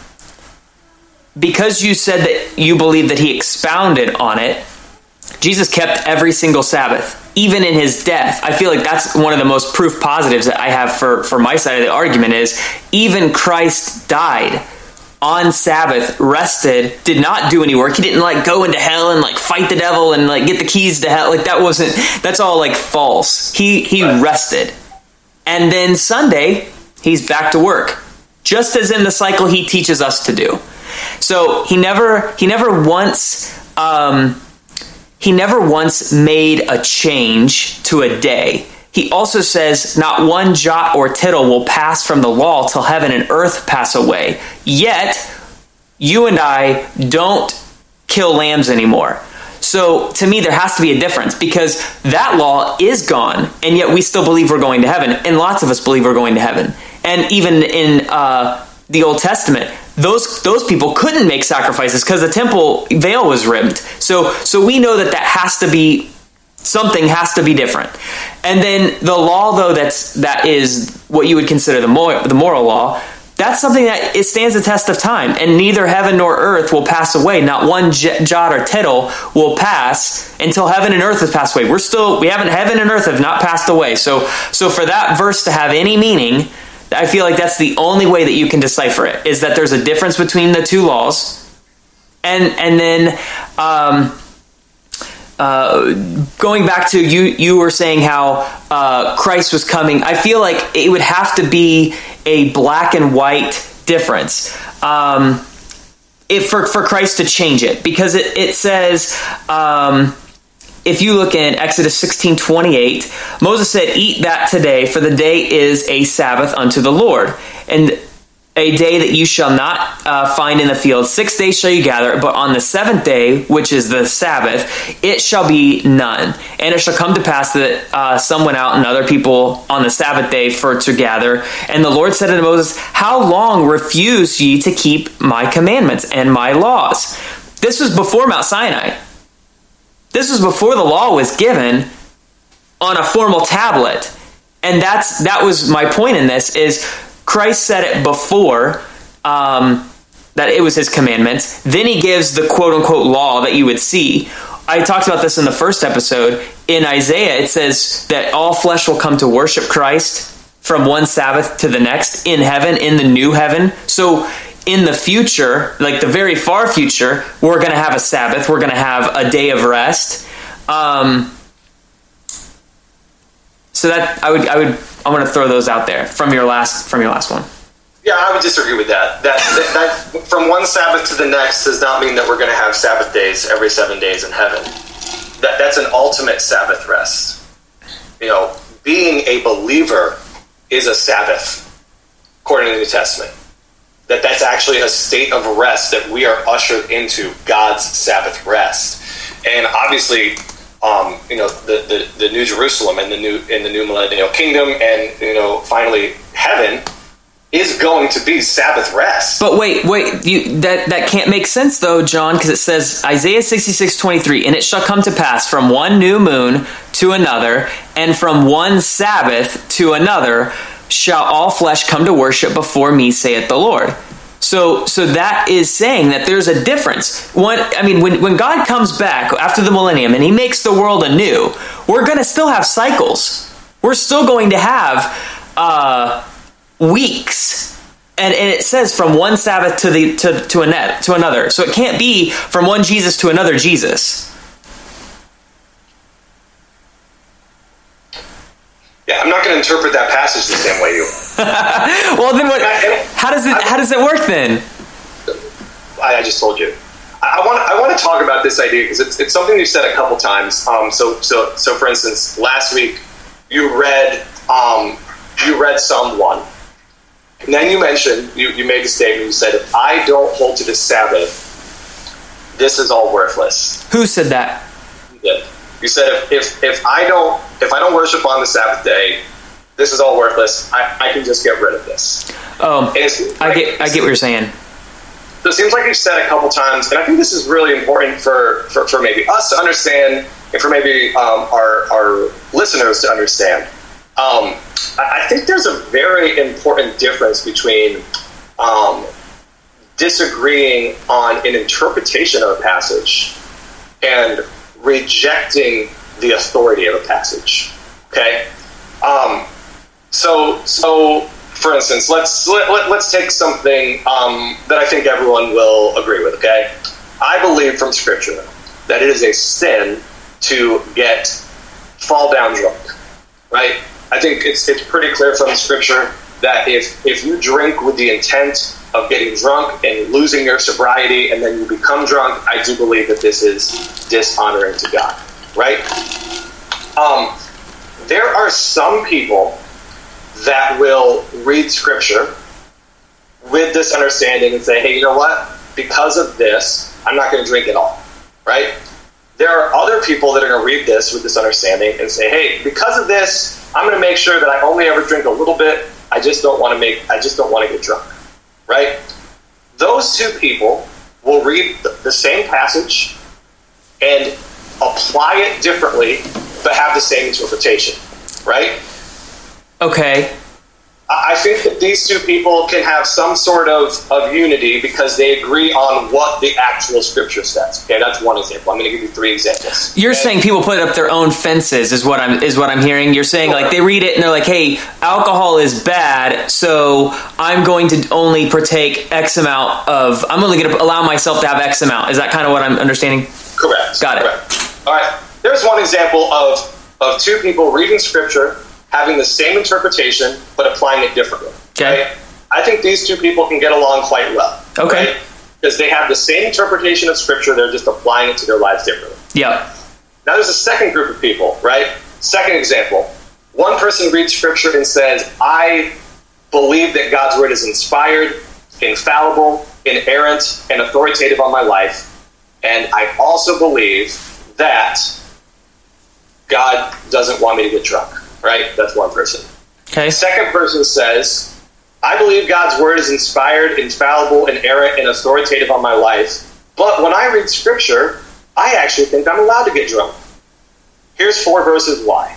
Speaker 1: Because you said that you believe that he expounded on it, Jesus kept every single Sabbath, even in his death. I feel like that's one of the most proof positives that I have for, for my side of the argument is, even Christ died on Sabbath, rested, did not do any work. He didn't like go into hell and like fight the devil and like get the keys to hell. Like that wasn't, that's all like false. He, he rested. And then Sunday, he's back to work, just as in the cycle he teaches us to do. So he never he never once um, he never once made a change to a day. He also says, not one jot or tittle will pass from the law till heaven and earth pass away. Yet you and I don't kill lambs anymore. So to me, there has to be a difference, because that law is gone, and yet we still believe we're going to heaven, and lots of us believe we're going to heaven. And even in uh, the Old Testament, Those those people couldn't make sacrifices because the temple veil was ripped. So so we know that that has to be, something has to be different. And then the law, though, that's that is what you would consider the moral, the moral law. That's something that it stands the test of time, and neither heaven nor earth will pass away. Not one jot or tittle will pass until heaven and earth has passed away. We're still we haven't heaven and earth have not passed away. So so for that verse to have any meaning, I feel like that's the only way that you can decipher it, is that there's a difference between the two laws. And and then um, uh, going back to you, you were saying how uh, Christ was coming. I feel like it would have to be a black and white difference um, if for, for Christ to change it, because it, it says... Um, If you look in Exodus sixteen twenty-eight, Moses said, "Eat that today, for the day is a Sabbath unto the Lord, and a day that you shall not uh, find in the field. Six days shall you gather, but on the seventh day, which is the Sabbath, it shall be none. And it shall come to pass that uh, some went out and other people on the Sabbath day for to gather. And the Lord said unto Moses, How long refuse ye to keep my commandments and my laws?" This was before Mount Sinai. This was before the law was given on a formal tablet. And that's that was my point in this, is Christ said it before, um, that it was his commandments. Then he gives the quote-unquote law that you would see. I talked about this in the first episode. In Isaiah, it says that all flesh will come to worship Christ from one Sabbath to the next in heaven, in the new heaven. So in the future, like the very far future, we're going to have a Sabbath. We're going to have a day of rest. Um, so that I would, I would, I'm going to throw those out there from your last, from your last one.
Speaker 2: Yeah, I would disagree with that. That, that, that from one Sabbath to the next does not mean that we're going to have Sabbath days every seven days in heaven. That that's an ultimate Sabbath rest. You know, being a believer is a Sabbath, according to the New Testament. That that's actually a state of rest, that we are ushered into God's Sabbath rest. And obviously, um, you know, the, the, the New Jerusalem and the new in the new millennial kingdom, and you know, finally heaven is going to be Sabbath rest.
Speaker 1: But wait, wait, you, that that can't make sense though, John, because it says Isaiah sixty-six twenty-three, and it shall come to pass from one new moon to another, and from one Sabbath to another, shall all flesh come to worship before me, saith the Lord. So so that is saying that there's a difference. One, I mean, when, when God comes back after the millennium and he makes the world anew, we're going to still have cycles. We're still going to have uh, weeks. And, and it says from one Sabbath to the to, to, a, to another. So it can't be from one Jesus to another Jesus.
Speaker 2: Yeah, I'm not going to interpret that passage the same way you are.
Speaker 1: Well, then what? How does it? How does it work then?
Speaker 2: I, I just told you. I, I want. I want to talk about this idea because it's, it's something you said a couple times. Um, so, so, so, for instance, last week you read um, you read Psalm one, and then you mentioned you, you made the statement. You said, "If I don't hold to the Sabbath, this is all worthless."
Speaker 1: Who said that?
Speaker 2: You did. You said if, if if I don't if I don't worship on the Sabbath day, this is all worthless. I, I can just get rid of this.
Speaker 1: Oh, like, I get I get what you're saying.
Speaker 2: So it seems like you've said a couple times, and I think this is really important for, for, for maybe us to understand, and for maybe um, our our listeners to understand. Um, I, I think there's a very important difference between um, disagreeing on an interpretation of a passage and rejecting the authority of a passage. Okay, um, so so for instance, let's let, let, let's take something um, that I think everyone will agree with. Okay, I believe from Scripture that it is a sin to get fall down drunk. Right? I think it's it's pretty clear from Scripture that if if you drink with the intent of getting drunk and losing your sobriety and then you become drunk, I do believe that this is dishonoring to God, right? Um, there are some people that will read Scripture with this understanding and say, hey, you know what? Because of this, I'm not going to drink at all, right? There are other people that are going to read this with this understanding and say, hey, because of this, I'm going to make sure that I only ever drink a little bit. I just don't want to make, I just don't want to get drunk. Right? Those two people will read the same passage and apply it differently, but have the same interpretation. Right?
Speaker 1: Okay.
Speaker 2: I think that these two people can have some sort of, of unity because they agree on what the actual Scripture says. Okay, that's one example. I'm going to give you three examples.
Speaker 1: You're
Speaker 2: okay?
Speaker 1: saying people put up their own fences is what I'm is what I'm hearing. You're saying like they read it and they're like, hey, alcohol is bad, so I'm going to only partake X amount of, I'm only going to allow myself to have X amount. Is that kind of what I'm understanding?
Speaker 2: Correct.
Speaker 1: Got it.
Speaker 2: Correct. All right. There's one example of, of two people reading Scripture, having the same interpretation, but applying it differently.
Speaker 1: Okay.
Speaker 2: Right? I think these two people can get along quite well.
Speaker 1: Okay.
Speaker 2: Right? Because they have the same interpretation of Scripture, they're just applying it to their lives differently.
Speaker 1: Yeah.
Speaker 2: Now there's a second group of people, right? Second example. One person reads Scripture and says, I believe that God's Word is inspired, infallible, inerrant, and authoritative on my life. And I also believe that God doesn't want me to get drunk. Right? That's one person.
Speaker 1: Okay.
Speaker 2: The second person says, I believe God's Word is inspired, infallible, inerrant, and authoritative on my life. But when I read Scripture, I actually think I'm allowed to get drunk. Here's four verses why.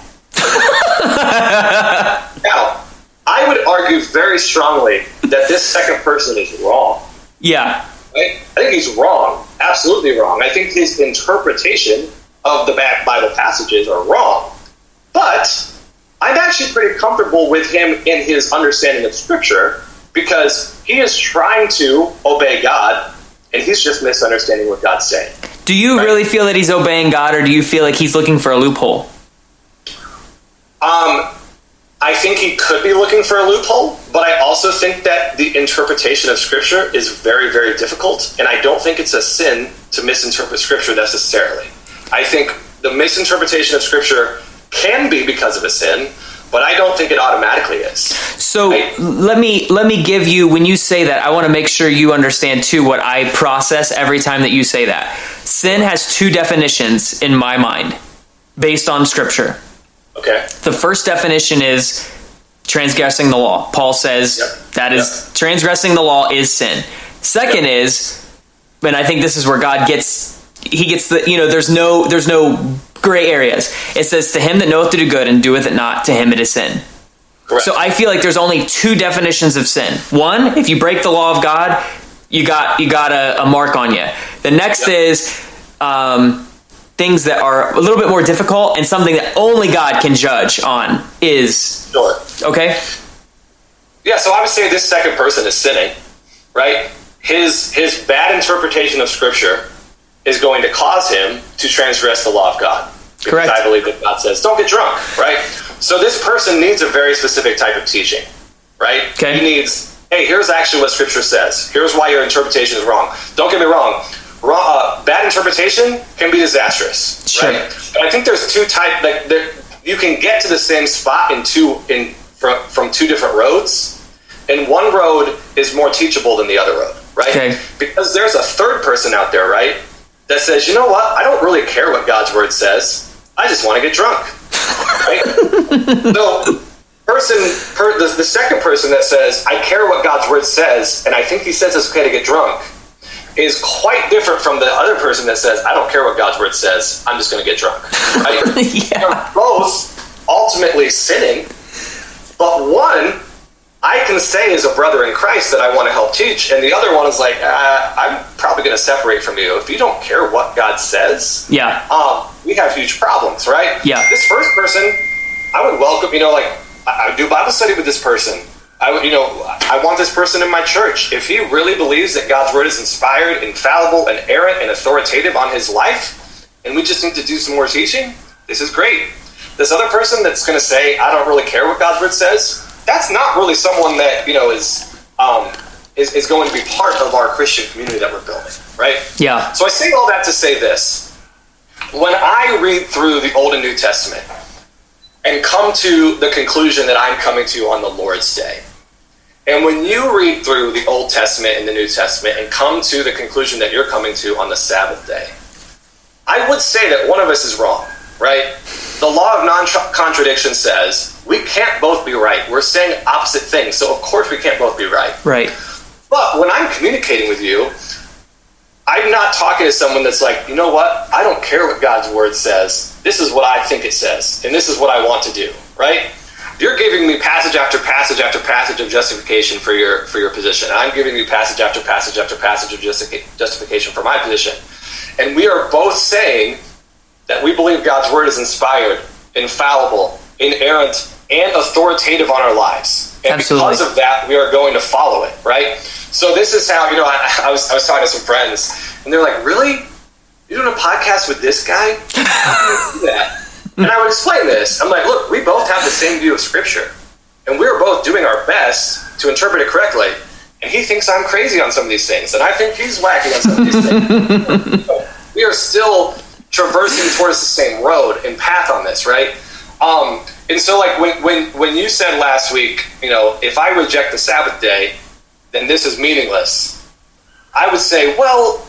Speaker 2: Now, I would argue very strongly that this second person is wrong.
Speaker 1: Yeah.
Speaker 2: Right? I think he's wrong. Absolutely wrong. I think his interpretation of the Bible passages are wrong. But I'm actually pretty comfortable with him in his understanding of Scripture because he is trying to obey God and he's just misunderstanding what God's saying.
Speaker 1: Do you right? really feel that he's obeying God, or do you feel like he's looking for a loophole?
Speaker 2: Um, I think he could be looking for a loophole, but I also think that the interpretation of Scripture is very, very difficult, and I don't think it's a sin to misinterpret Scripture necessarily. I think the misinterpretation of Scripture can be because of a sin, but I don't think it automatically is.
Speaker 1: So I, let me let me give you, when you say that, I want to make sure you understand too what I process every time that you say that. Sin has two definitions in my mind based on Scripture.
Speaker 2: Okay.
Speaker 1: The first definition is transgressing the law. Paul says yep. that is yep. transgressing the law is sin. Second yep. is, and I think this is where God gets he gets the, you know, there's no there's no gray areas. It says, to him that knoweth to do good and doeth it not, to him it is sin.
Speaker 2: Correct.
Speaker 1: So I feel like there's only two definitions of sin. One, if you break the law of God, you got you got a, a mark on you. The next yep. is um, things that are a little bit more difficult and something that only God can judge on is...
Speaker 2: Sure.
Speaker 1: Okay?
Speaker 2: Yeah, so I would say this second person is sinning, right? His his bad interpretation of Scripture is going to cause him to transgress the law of God. Because
Speaker 1: Correct.
Speaker 2: I believe that God says, don't get drunk, right? So this person needs a very specific type of teaching, right?
Speaker 1: Okay.
Speaker 2: He needs, hey, here's actually what Scripture says. Here's why your interpretation is wrong. Don't get me wrong. Wrong uh, bad interpretation can be disastrous,
Speaker 1: sure.
Speaker 2: right? And I think there's two types, like, there, you can get to the same spot in two in from, from two different roads, and one road is more teachable than the other road, right?
Speaker 1: Okay. Because
Speaker 2: there's a third person out there, right, that says, you know what, I don't really care what God's word says. I just want to get drunk, right? So, person, per, the, the second person that says, I care what God's word says, and I think he says it's okay to get drunk, is quite different from the other person that says, I don't care what God's word says, I'm just going to get drunk, right?
Speaker 1: Yeah.
Speaker 2: They're both ultimately sinning, but one I can say as a brother in Christ that I want to help teach, and the other one is like, uh, I'm probably going to separate from you. If you don't care what God says,
Speaker 1: yeah,
Speaker 2: um, we have huge problems, right?
Speaker 1: Yeah.
Speaker 2: This first person, I would welcome, you know, like, I, I would do Bible study with this person. I would, you know, I want this person in my church. If he really believes that God's word is inspired, infallible, inerrant, and authoritative on his life, and we just need to do some more teaching, this is great. This other person that's going to say, I don't really care what God's word says, that's not really someone that, you know, is, um, is is going to be part of our Christian community that we're building, right?
Speaker 1: Yeah.
Speaker 2: So I say all that to say this. When I read through the Old and New Testament and come to the conclusion that I'm coming to on the Lord's Day, and when you read through the Old Testament and the New Testament and come to the conclusion that you're coming to on the Sabbath day, I would say that one of us is wrong, right? The law of non-contradiction says we can't both be right. We're saying opposite things, so of course we can't both be right.
Speaker 1: Right.
Speaker 2: But when I'm communicating with you, I'm not talking to someone that's like, you know what? I don't care what God's word says. This is what I think it says, and this is what I want to do, right? You're giving me passage after passage after passage of justification for your for your position. I'm giving you passage after passage after passage of justification for my position. And we are both saying that we believe God's word is inspired, infallible, inerrant, and authoritative on our lives. And
Speaker 1: Absolutely.
Speaker 2: Because of that, we are going to follow it, right? So this is how, you know, I, I was I was talking to some friends, and they're like, really? You're doing a podcast with this guy? How can you do that? And I would explain this. I'm like, look, we both have the same view of Scripture, and we're both doing our best to interpret it correctly. And he thinks I'm crazy on some of these things, and I think he's wacky on some of these things. So we are still traversing towards the same road and path on this, right? Um, and so, like, when, when, when you said last week, you know, if I reject the Sabbath day, then this is meaningless. I would say, well,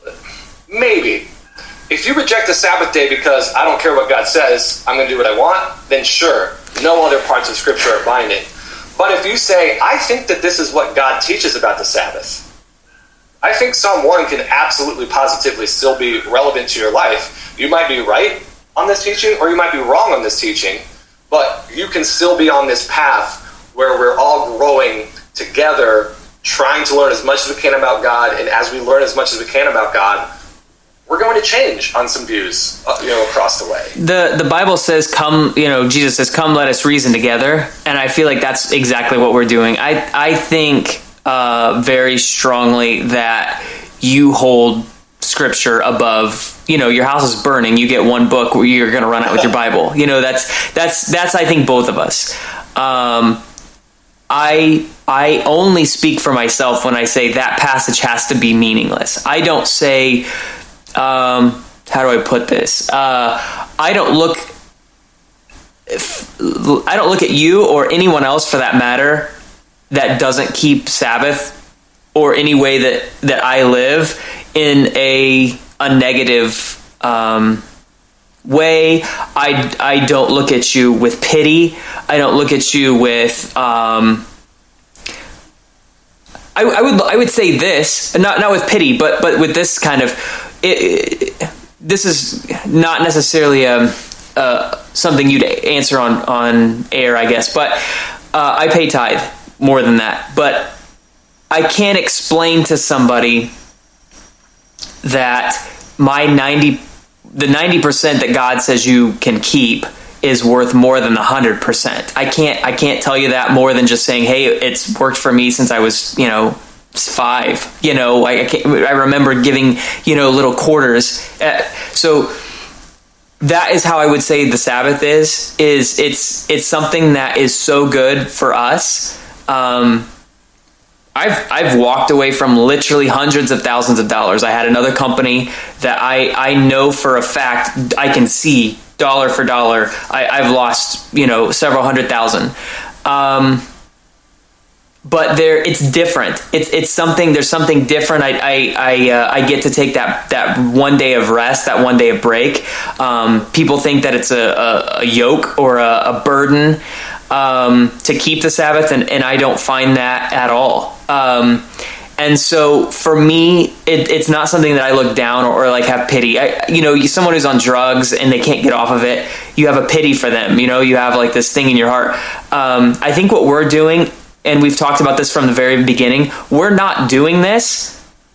Speaker 2: maybe. If you reject the Sabbath day because I don't care what God says, I'm going to do what I want, then sure, no other parts of Scripture are binding. But if you say, I think that this is what God teaches about the Sabbath, I think Psalm one can absolutely positively still be relevant to your life. You might be right on this teaching, or you might be wrong on this teaching, but you can still be on this path where we're all growing together, trying to learn as much as we can about God, and as we learn as much as we can about God, we're going to change on some views, uh, you know, across the way.
Speaker 1: The the Bible says, come, you know, Jesus says, come, let us reason together. And I feel like that's exactly what we're doing. I, I think uh, very strongly that you hold Scripture above, you know, your house is burning, you get one book where you're going to run out with your Bible. You know, that's, that's, that's, I think, both of us. Um, I, I only speak for myself when I say that passage has to be meaningless. I don't say, um, how do I put this? Uh, I don't look, if, I don't look at you or anyone else for that matter that doesn't keep Sabbath or any way that, that I live in a, a negative, um, way. I, I don't look at you with pity. I don't look at you with, um, I, I would, I would say this, not, not with pity, but, but with this kind of, It, it, this is not necessarily um, uh, something you'd answer on, on air, I guess, but uh, I pay tithe more than that, but I can't explain to somebody that my ninety, the ninety percent that God says you can keep is worth more than the hundred percent. I can't, I can't tell you that more than just saying, hey, it's worked for me since I was, you know, five. You know, I, I, can't, I remember giving, you know, little quarters. Uh, so that is how I would say the Sabbath is. Is it's it's something that is so good for us. Um, I've I've walked away from literally hundreds of thousands of dollars. I had another company that I, I know for a fact I can see dollar for dollar. I, I've lost, you know, several hundred thousand. Um, but there, it's different. It's it's something. There's something different. I I I, uh, I get to take that that one day of rest, that one day of break. Um, people think that it's a, a, a yoke or a, a burden um, to keep the Sabbath, and, and I don't find that at all. Um, and so for me, it, it's not something that I look down or, or like have pity. I, you know, someone who's on drugs and they can't get off of it, you have a pity for them. You know, you have like this thing in your heart. Um, I think what we're doing, and we've talked about this from the very beginning, we're not doing this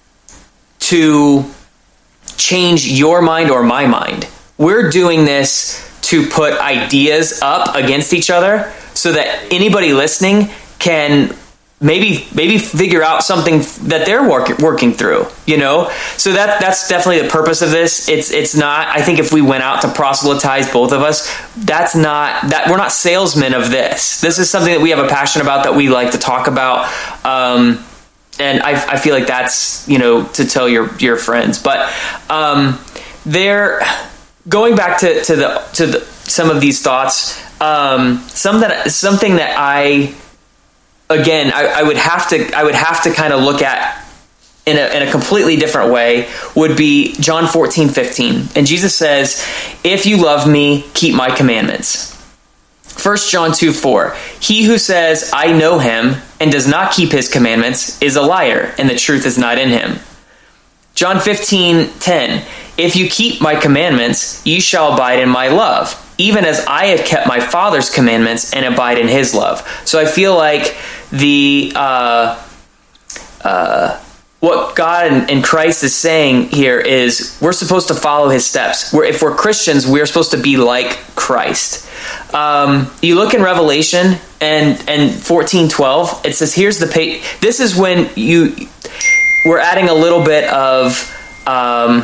Speaker 1: to change your mind or my mind. We're doing this to put ideas up against each other so that anybody listening can maybe maybe figure out something that they're work, working through, you know? So that that's definitely the purpose of this. It's it's not, I think if we went out to proselytize both of us, that's not, that we're not salesmen of this. This is something that we have a passion about, that we like to talk about. Um, and I, I feel like that's, you know, to tell your, your friends. But um, they're going back to, to the to the some of these thoughts, um, some that something that I Again, I, I would have to. I would have to kind of look at in a in a completely different way. Would be John fourteen fifteen, and Jesus says, "If you love me, keep my commandments." First John two four. He who says, "I know him," and does not keep his commandments is a liar, and the truth is not in him. John fifteen ten. If you keep my commandments, you shall abide in my love, even as I have kept my Father's commandments and abide in his love. So I feel like the uh, uh, what God and, and Christ is saying here is we're supposed to follow his steps. We're, if we're Christians, we're supposed to be like Christ. Um, you look in Revelation and and fourteen twelve, it says, here's the page. This is when you we're adding a little bit of um,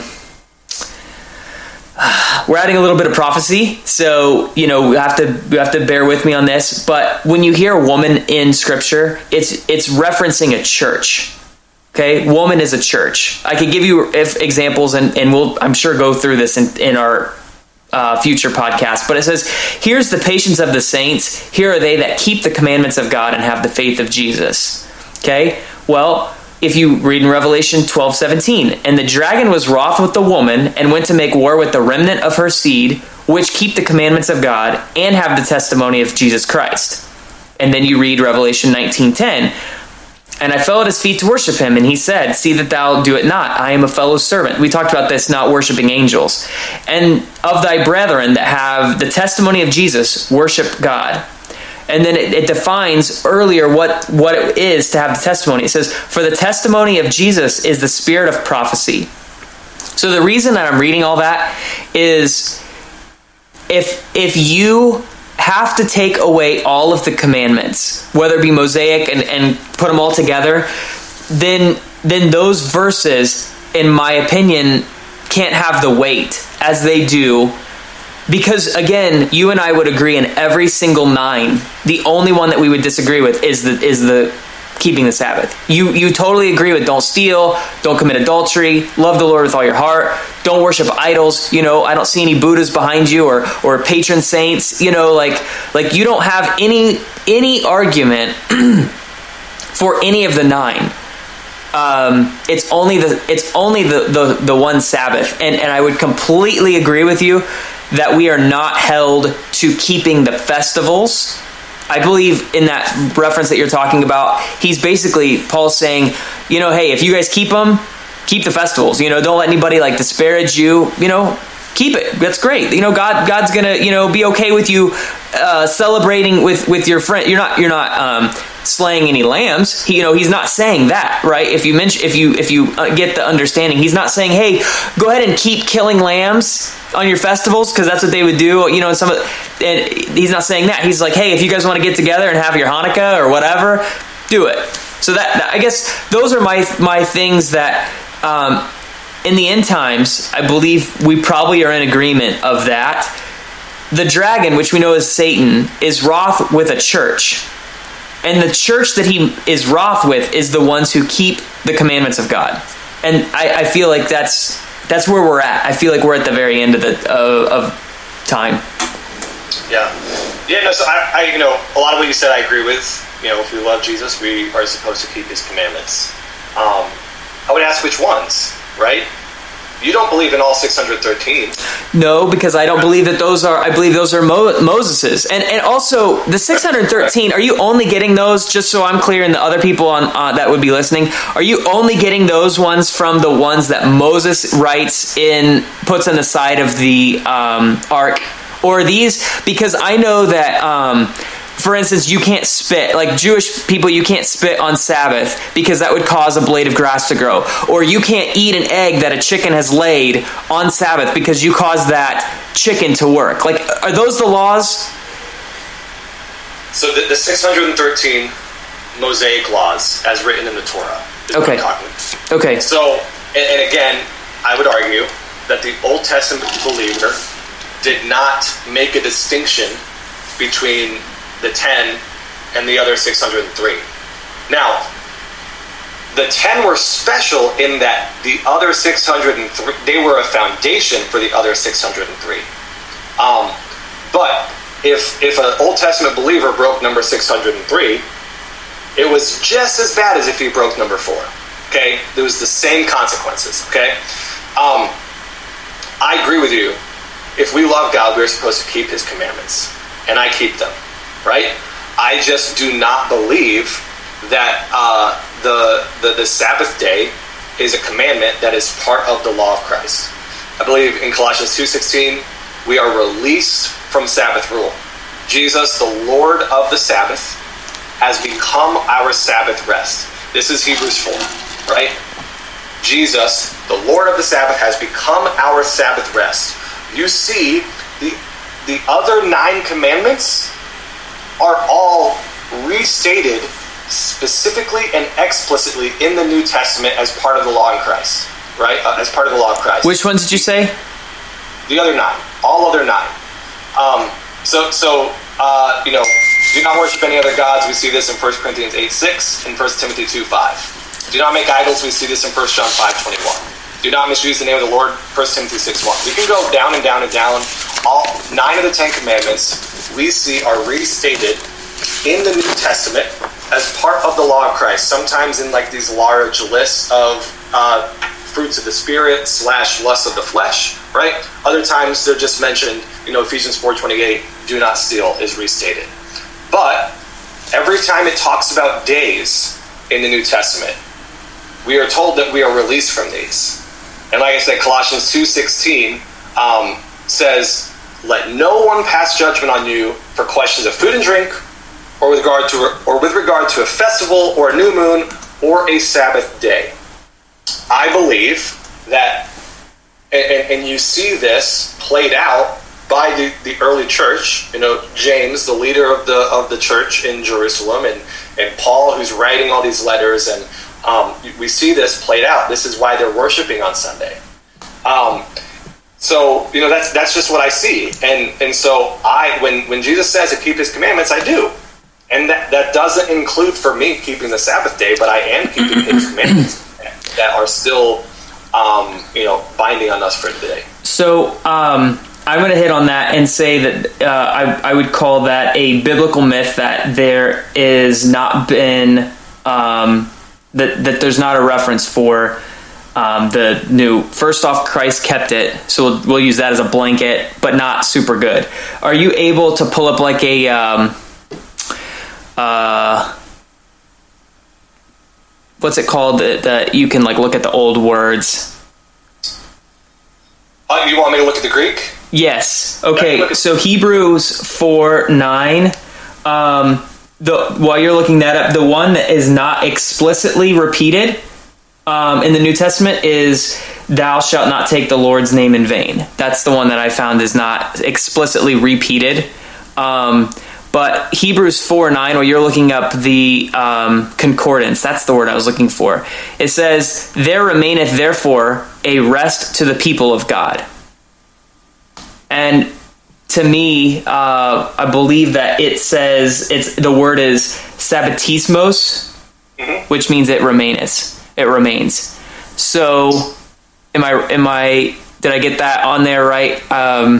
Speaker 1: We're adding a little bit of prophecy, so you know we have to we have to bear with me on this. But when you hear a woman in Scripture, it's it's referencing a church. Okay, woman is a church. I could give you if examples, and, and we'll I'm sure go through this in, in our uh, future podcast. But it says, "Here's the patience of the saints. Here are they that keep the commandments of God and have the faith of Jesus." Okay, well. If you read in Revelation twelve seventeen, and the dragon was wroth with the woman and went to make war with the remnant of her seed, which keep the commandments of God and have the testimony of Jesus Christ. And then you read Revelation nineteen ten, and I fell at his feet to worship him, and he said, see that thou do it not. I am a fellow servant. We talked about this, not worshiping angels. And of thy brethren that have the testimony of Jesus, worship God. And then it, it defines earlier what, what it is to have the testimony. It says, for the testimony of Jesus is the spirit of prophecy. So the reason that I'm reading all that is if if you have to take away all of the commandments, whether it be Mosaic and, and put them all together, then then those verses, in my opinion, can't have the weight as they do. Because, again, you and I would agree in every single nine. The only one that we would disagree with is the is the keeping the Sabbath. You you totally agree with don't steal, don't commit adultery, love the Lord with all your heart, don't worship idols. You know, I don't see any Buddhas behind you or or patron saints. You know, like like you don't have any any argument for any of the nine. Um, it's only the it's only the, the, the one Sabbath, and and I would completely agree with you that we are not held to keeping the festivals. I believe in that reference that you're talking about, he's basically, Paul's saying, you know, hey, if you guys keep them, keep the festivals. You know, don't let anybody like disparage you. You know, keep it. That's great. You know, God, God's gonna, you know, be okay with you uh, celebrating with, with your friend. You're not, you're not um, slaying any lambs. He, you know, he's not saying that, right? If you mention, if you, if you uh, get the understanding, he's not saying, hey, go ahead and keep killing lambs on your festivals, because that's what they would do. You know, some of, and he's not saying that. He's like, hey, if you guys want to get together and have your Hanukkah or whatever, do it. So that, I guess, those are my my things that. Um, In the end times, I believe we probably are in agreement of that. The dragon, which we know is Satan, is wroth with a church. And the church that he is wroth with is the ones who keep the commandments of God. And I, I feel like that's that's where we're at. I feel like we're at the very end of the of, of time.
Speaker 2: Yeah. Yeah, no, so I, I, you know, a lot of what you said I agree with. You know, if we love Jesus, we are supposed to keep his commandments. Um, I would ask which ones, right? You don't believe in all six hundred thirteen.
Speaker 1: No, because I don't believe that those are, I believe those are Mo- Moses's. And and also, the six hundred thirteen, are you only getting those, just so I'm clear and the other people on uh, that would be listening, are you only getting those ones from the ones that Moses writes in, puts on the side of the um, ark? Or are these, because I know that... Um, For instance, you can't spit. Like Jewish people, you can't spit on Sabbath because that would cause a blade of grass to grow. Or you can't eat an egg that a chicken has laid on Sabbath because you caused that chicken to work. Like, are those the laws?
Speaker 2: So the, the six hundred thirteen Mosaic laws, as written in the Torah.
Speaker 1: Okay. Okay.
Speaker 2: So, and, and again, I would argue that the Old Testament believer did not make a distinction between the ten and the other six hundred three. Now, the ten were special in that the other six hundred three, they were a foundation for the other six hundred three. Um, but if if an Old Testament believer broke number six hundred three, it was just as bad as if he broke number four. Okay? There was the same consequences. Okay? Um, I agree with you. If we love God, we're supposed to keep his commandments. And I keep them. Right? I just do not believe that uh, the, the the Sabbath day is a commandment that is part of the law of Christ. I believe in Colossians two sixteen, we are released from Sabbath rule. Jesus, the Lord of the Sabbath, has become our Sabbath rest. This is Hebrews four, right? Jesus, the Lord of the Sabbath, has become our Sabbath rest. You see, the the other nine commandments are all restated specifically and explicitly in the New Testament as part of the law in Christ, right? Uh, as part of the law of Christ.
Speaker 1: Which ones did you say?
Speaker 2: The other nine. All other nine. Um, so, so uh, you know, do not worship any other gods. We see this in First Corinthians eight six and First Timothy two five. Do not make idols. We see this in First John five twenty-one. Do not misuse the name of the Lord. First Timothy six one. We can go down and down and down. All nine of the Ten Commandments we see are restated in the New Testament as part of the law of Christ. Sometimes in like these large lists of uh, fruits of the Spirit slash lusts of the flesh, right? Other times they're just mentioned. You know, Ephesians four twenty-eight, do not steal, is restated. But every time it talks about days in the New Testament, we are told that we are released from these. And like I said, Colossians two sixteen um, says, let no one pass judgment on you for questions of food and drink, or with regard to or with regard to a festival or a new moon or a Sabbath day. I believe that, and, and you see this played out by the, the early church. You know, James, the leader of the of the church in Jerusalem, and, and Paul, who's writing all these letters, and um, we see this played out. This is why they're worshiping on Sunday. Um, So, you know, that's that's just what I see. And and so I when, when Jesus says to keep his commandments, I do. And that, that doesn't include for me keeping the Sabbath day, but I am keeping his commandments that are still um, you know, binding on us for today.
Speaker 1: So um, I'm going to hit on that and say that uh, I, I would call that a biblical myth that there is not been um, that that there's not a reference for Um, the new, first off, Christ kept it, so we'll, we'll use that as a blanket, but not super good. Are you able to pull up like a, um, uh, what's it called that, that you can like look at the old words?
Speaker 2: Uh, Uh, you want me to look at the Greek?
Speaker 1: Yes. Okay. So Hebrews four nine. Um, the while you're looking that up, the one that is not explicitly repeated um, in the New Testament is "Thou shalt not take the Lord's name in vain." That's the one that I found is not explicitly repeated. Um, but Hebrews four nine, while you're looking up the um, concordance, that's the word I was looking for. It says, "There remaineth therefore a rest to the people of God." And to me, uh, I believe that it says it's the word is sabbatismos, mm-hmm. which means it remaineth. It remains. So, am I? Am I? Did I get that on there right? Um,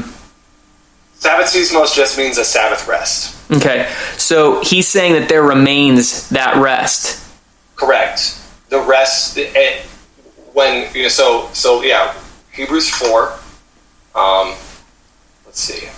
Speaker 2: Sabbatismos just means a Sabbath rest.
Speaker 1: Okay, so he's saying that there remains that rest.
Speaker 2: Correct. The rest. It, when you know, so so yeah, Hebrews four. Um, let's see,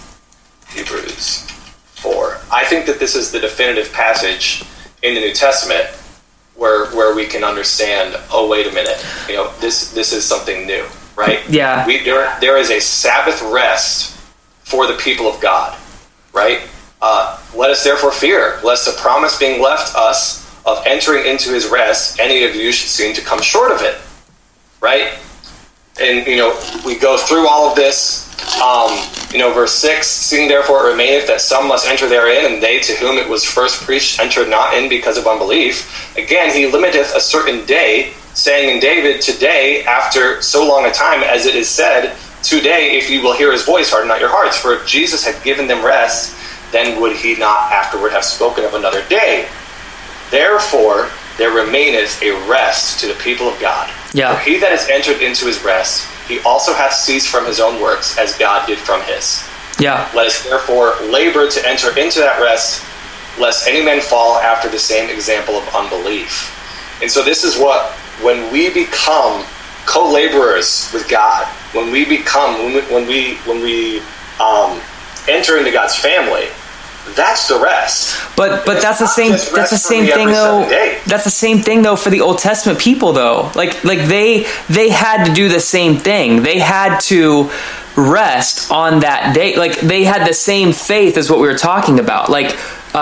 Speaker 2: Hebrews four. I think that this is the definitive passage in the New Testament where where we can understand. Oh, wait a minute. You know, this this is something new, right?
Speaker 1: Yeah.
Speaker 2: We there there is a Sabbath rest for the people of God, right? Uh, let us therefore fear, lest the promise being left us of entering into his rest, any of you should seem to come short of it, right? And, you know, we go through all of this, um, you know, verse six, seeing therefore it remaineth that some must enter therein, and they to whom it was first preached entered not in because of unbelief. Again, he limiteth a certain day, saying in David, today, after so long a time, as it is said, today, if you will hear his voice, harden not your hearts. For if Jesus had given them rest, then would he not afterward have spoken of another day? Therefore, there remaineth a rest to the people of God.
Speaker 1: Yeah.
Speaker 2: For he that is entered into his rest, he also hath ceased from his own works, as God did from his.
Speaker 1: Yeah.
Speaker 2: Let us therefore labor to enter into that rest, lest any man fall after the same example of unbelief. And so this is what, when we become co-laborers with God, when we become, when we, when we, when we um, enter into God's family, that's the rest.
Speaker 1: But but
Speaker 2: it's
Speaker 1: that's the same that's the same thing though. That's the same thing though for the Old Testament people though. Like like they they had to do the same thing. They had to rest on that day. Like they had the same faith as what we were talking about. Like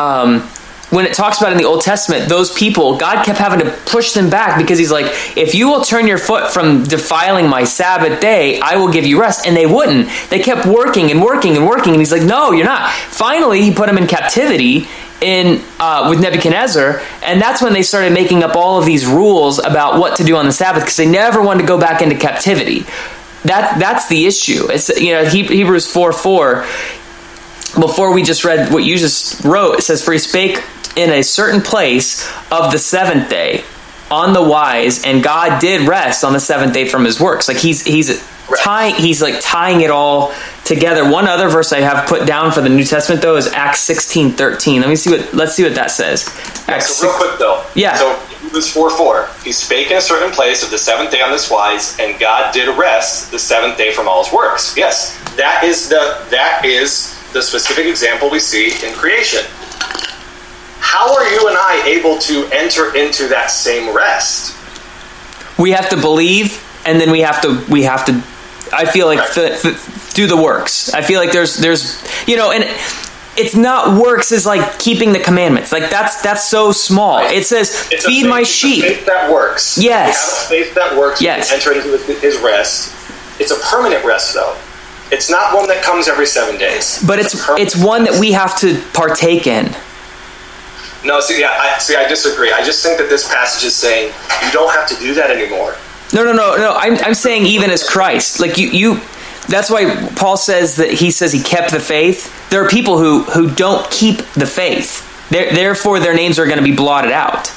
Speaker 1: um when it talks about in the Old Testament, those people, God kept having to push them back because he's like, if you will turn your foot from defiling my Sabbath day, I will give you rest. And they wouldn't. They kept working and working and working. And he's like, no, you're not. Finally, he put them in captivity in uh, with Nebuchadnezzar. And that's when they started making up all of these rules about what to do on the Sabbath because they never wanted to go back into captivity. That, that's the issue. It's, you know, Hebrews four four, before we just read what you just wrote, it says, for he spake in a certain place of the seventh day on the wise, and God did rest on the seventh day from his works. Like he's he's right. tying he's like tying it all together. One other verse I have put down for the New Testament though is Acts sixteen thirteen. Let me see what let's see what that says.
Speaker 2: Yeah,
Speaker 1: Acts
Speaker 2: so real quick though.
Speaker 1: Yeah.
Speaker 2: So Hebrews four four. He spake in a certain place of the seventh day on this wise, and God did rest the seventh day from all his works. Yes, that is the that is the specific example we see in creation. How are you and I able to enter into that same rest?
Speaker 1: We have to believe, and then we have to we have to. I feel like th- th- do the works. I feel like there's there's you know, and it's not works is like keeping the commandments. Like that's that's so small. Right. It says
Speaker 2: it's
Speaker 1: feed
Speaker 2: faith,
Speaker 1: my
Speaker 2: it's
Speaker 1: sheep.
Speaker 2: A faith that works.
Speaker 1: Yes.
Speaker 2: We have a faith that works.
Speaker 1: Yes.
Speaker 2: We can enter into his rest. It's a permanent rest, though. It's not one that comes every seven days.
Speaker 1: But it's it's, it's one that we have to partake in.
Speaker 2: No, see, yeah, I, see, I disagree. I just think that this passage is saying you don't have to do that anymore.
Speaker 1: No, no, no, no. I'm I'm saying even as Christ, like you, you. That's why Paul says that he says he kept the faith. There are people who who don't keep the faith. They're, therefore, their names are going to be blotted out.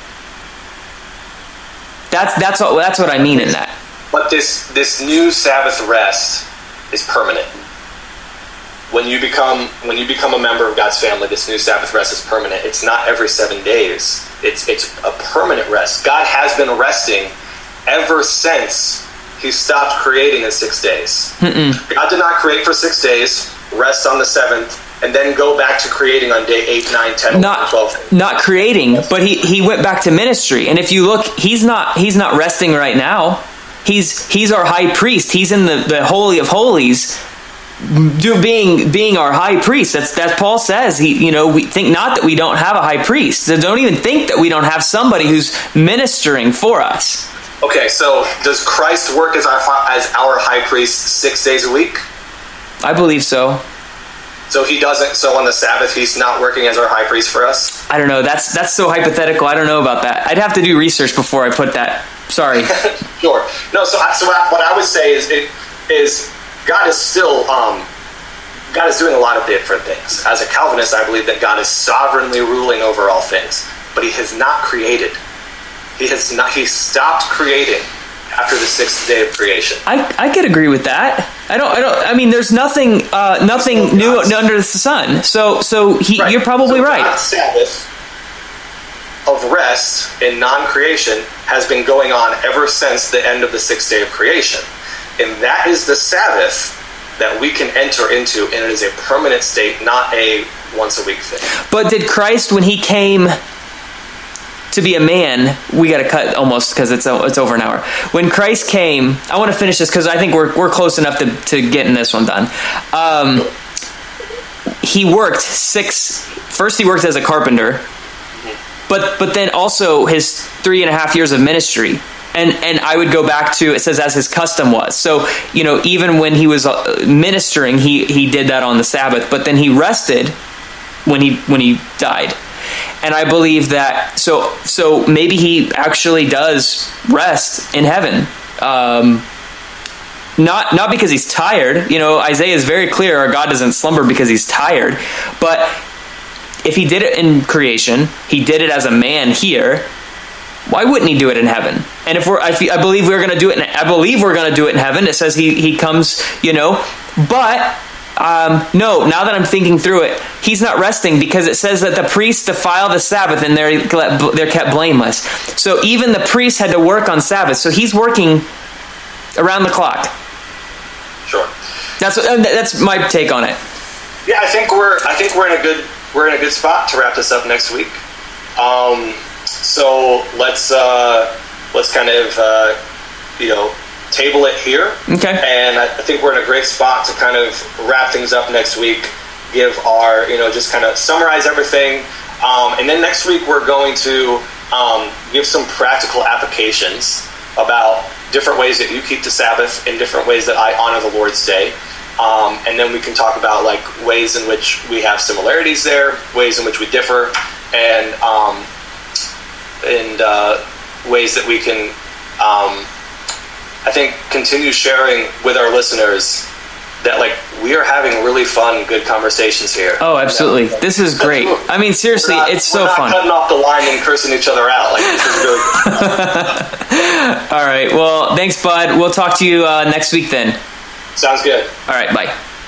Speaker 1: That's that's what that's what I mean in that.
Speaker 2: But this this new Sabbath rest is permanent. When you become when you become a member of God's family, this new Sabbath rest is permanent. It's not every seven days. It's it's a permanent rest. God has been resting ever since he stopped creating in six days. Mm-mm. God did not create for six days, rest on the seventh, and then go back to creating on day eight, nine, ten,
Speaker 1: not,
Speaker 2: eleven, twelve.
Speaker 1: Not creating, but he, he went back to ministry. And if you look, he's not he's not resting right now. he's he's our high priest. He's in the, the Holy of Holies, do being being our high priest. That's that Paul says. He, you know, we think not that we don't have a high priest. So don't even think that we don't have somebody who's ministering for us.
Speaker 2: Okay, so does Christ work as our as our high priest six days a week?
Speaker 1: I believe so.
Speaker 2: So he doesn't. So on the Sabbath, he's not working as our high priest for us.
Speaker 1: I don't know. That's that's so hypothetical. I don't know about that. I'd have to do research before I put that. Sorry.
Speaker 2: Sure. No. So so what I would say is it is. God is still, um, God is doing a lot of different things. As a Calvinist, I believe that God is sovereignly ruling over all things, but he has not created. He has not, he stopped creating after the sixth day of creation.
Speaker 1: I, I could agree with that. I don't, I don't, I mean, there's nothing, uh, nothing new God's, under the sun. So, so he, right. You're probably
Speaker 2: so
Speaker 1: right.
Speaker 2: God's Sabbath of rest in non-creation has been going on ever since the end of the sixth day of creation. And that is the Sabbath that we can enter into, and it is a permanent state, not a once-a-week thing.
Speaker 1: But did Christ, when he came to be a man, we got to cut almost because it's it's over an hour. When Christ came, I want to finish this because I think we're we're close enough to, to getting this one done. Um, he worked six. First, he worked as a carpenter, but but then also his three and a half years of ministry. And and I would go back to, it says, as his custom was. So, you know, even when he was ministering, he, he did that on the Sabbath. But then he rested when he when he died. And I believe that, so so maybe he actually does rest in heaven. Um, not not because he's tired. You know, Isaiah is very clear, our God doesn't slumber because he's tired. But if he did it in creation, he did it as a man here, why wouldn't he do it in heaven? And if we're, I, feel, I believe we're going to do it. In, I believe we're going to do it in heaven. It says he he comes, you know. But um, no, now that I'm thinking through it, he's not resting because it says that the priests defile the Sabbath and they're they're kept blameless. So even the priests had to work on Sabbath. So he's working around the clock.
Speaker 2: Sure.
Speaker 1: That's that's my take on it.
Speaker 2: Yeah, I think we're I think we're in a good we're in a good spot to wrap this up next week. Um. So let's uh, let's kind of uh, you know table it here.
Speaker 1: Okay.
Speaker 2: And I think we're in a great spot to kind of wrap things up next week. Give our you know just kind of summarize everything, um, and then next week we're going to um, give some practical applications about different ways that you keep the Sabbath and different ways that I honor the Lord's Day. Um, and then we can talk about like ways in which we have similarities there, ways in which we differ, and um, and uh, ways that we can, um, I think, continue sharing with our listeners that, like, we are having really fun, good conversations here.
Speaker 1: Oh, absolutely. You know? This is great. I mean, seriously,
Speaker 2: not,
Speaker 1: it's so fun.
Speaker 2: We're not cutting off the line and cursing each other out. Like, this is really good.
Speaker 1: All right. Well, thanks, bud. We'll talk to you uh, next week then.
Speaker 2: Sounds good.
Speaker 1: All right. Bye.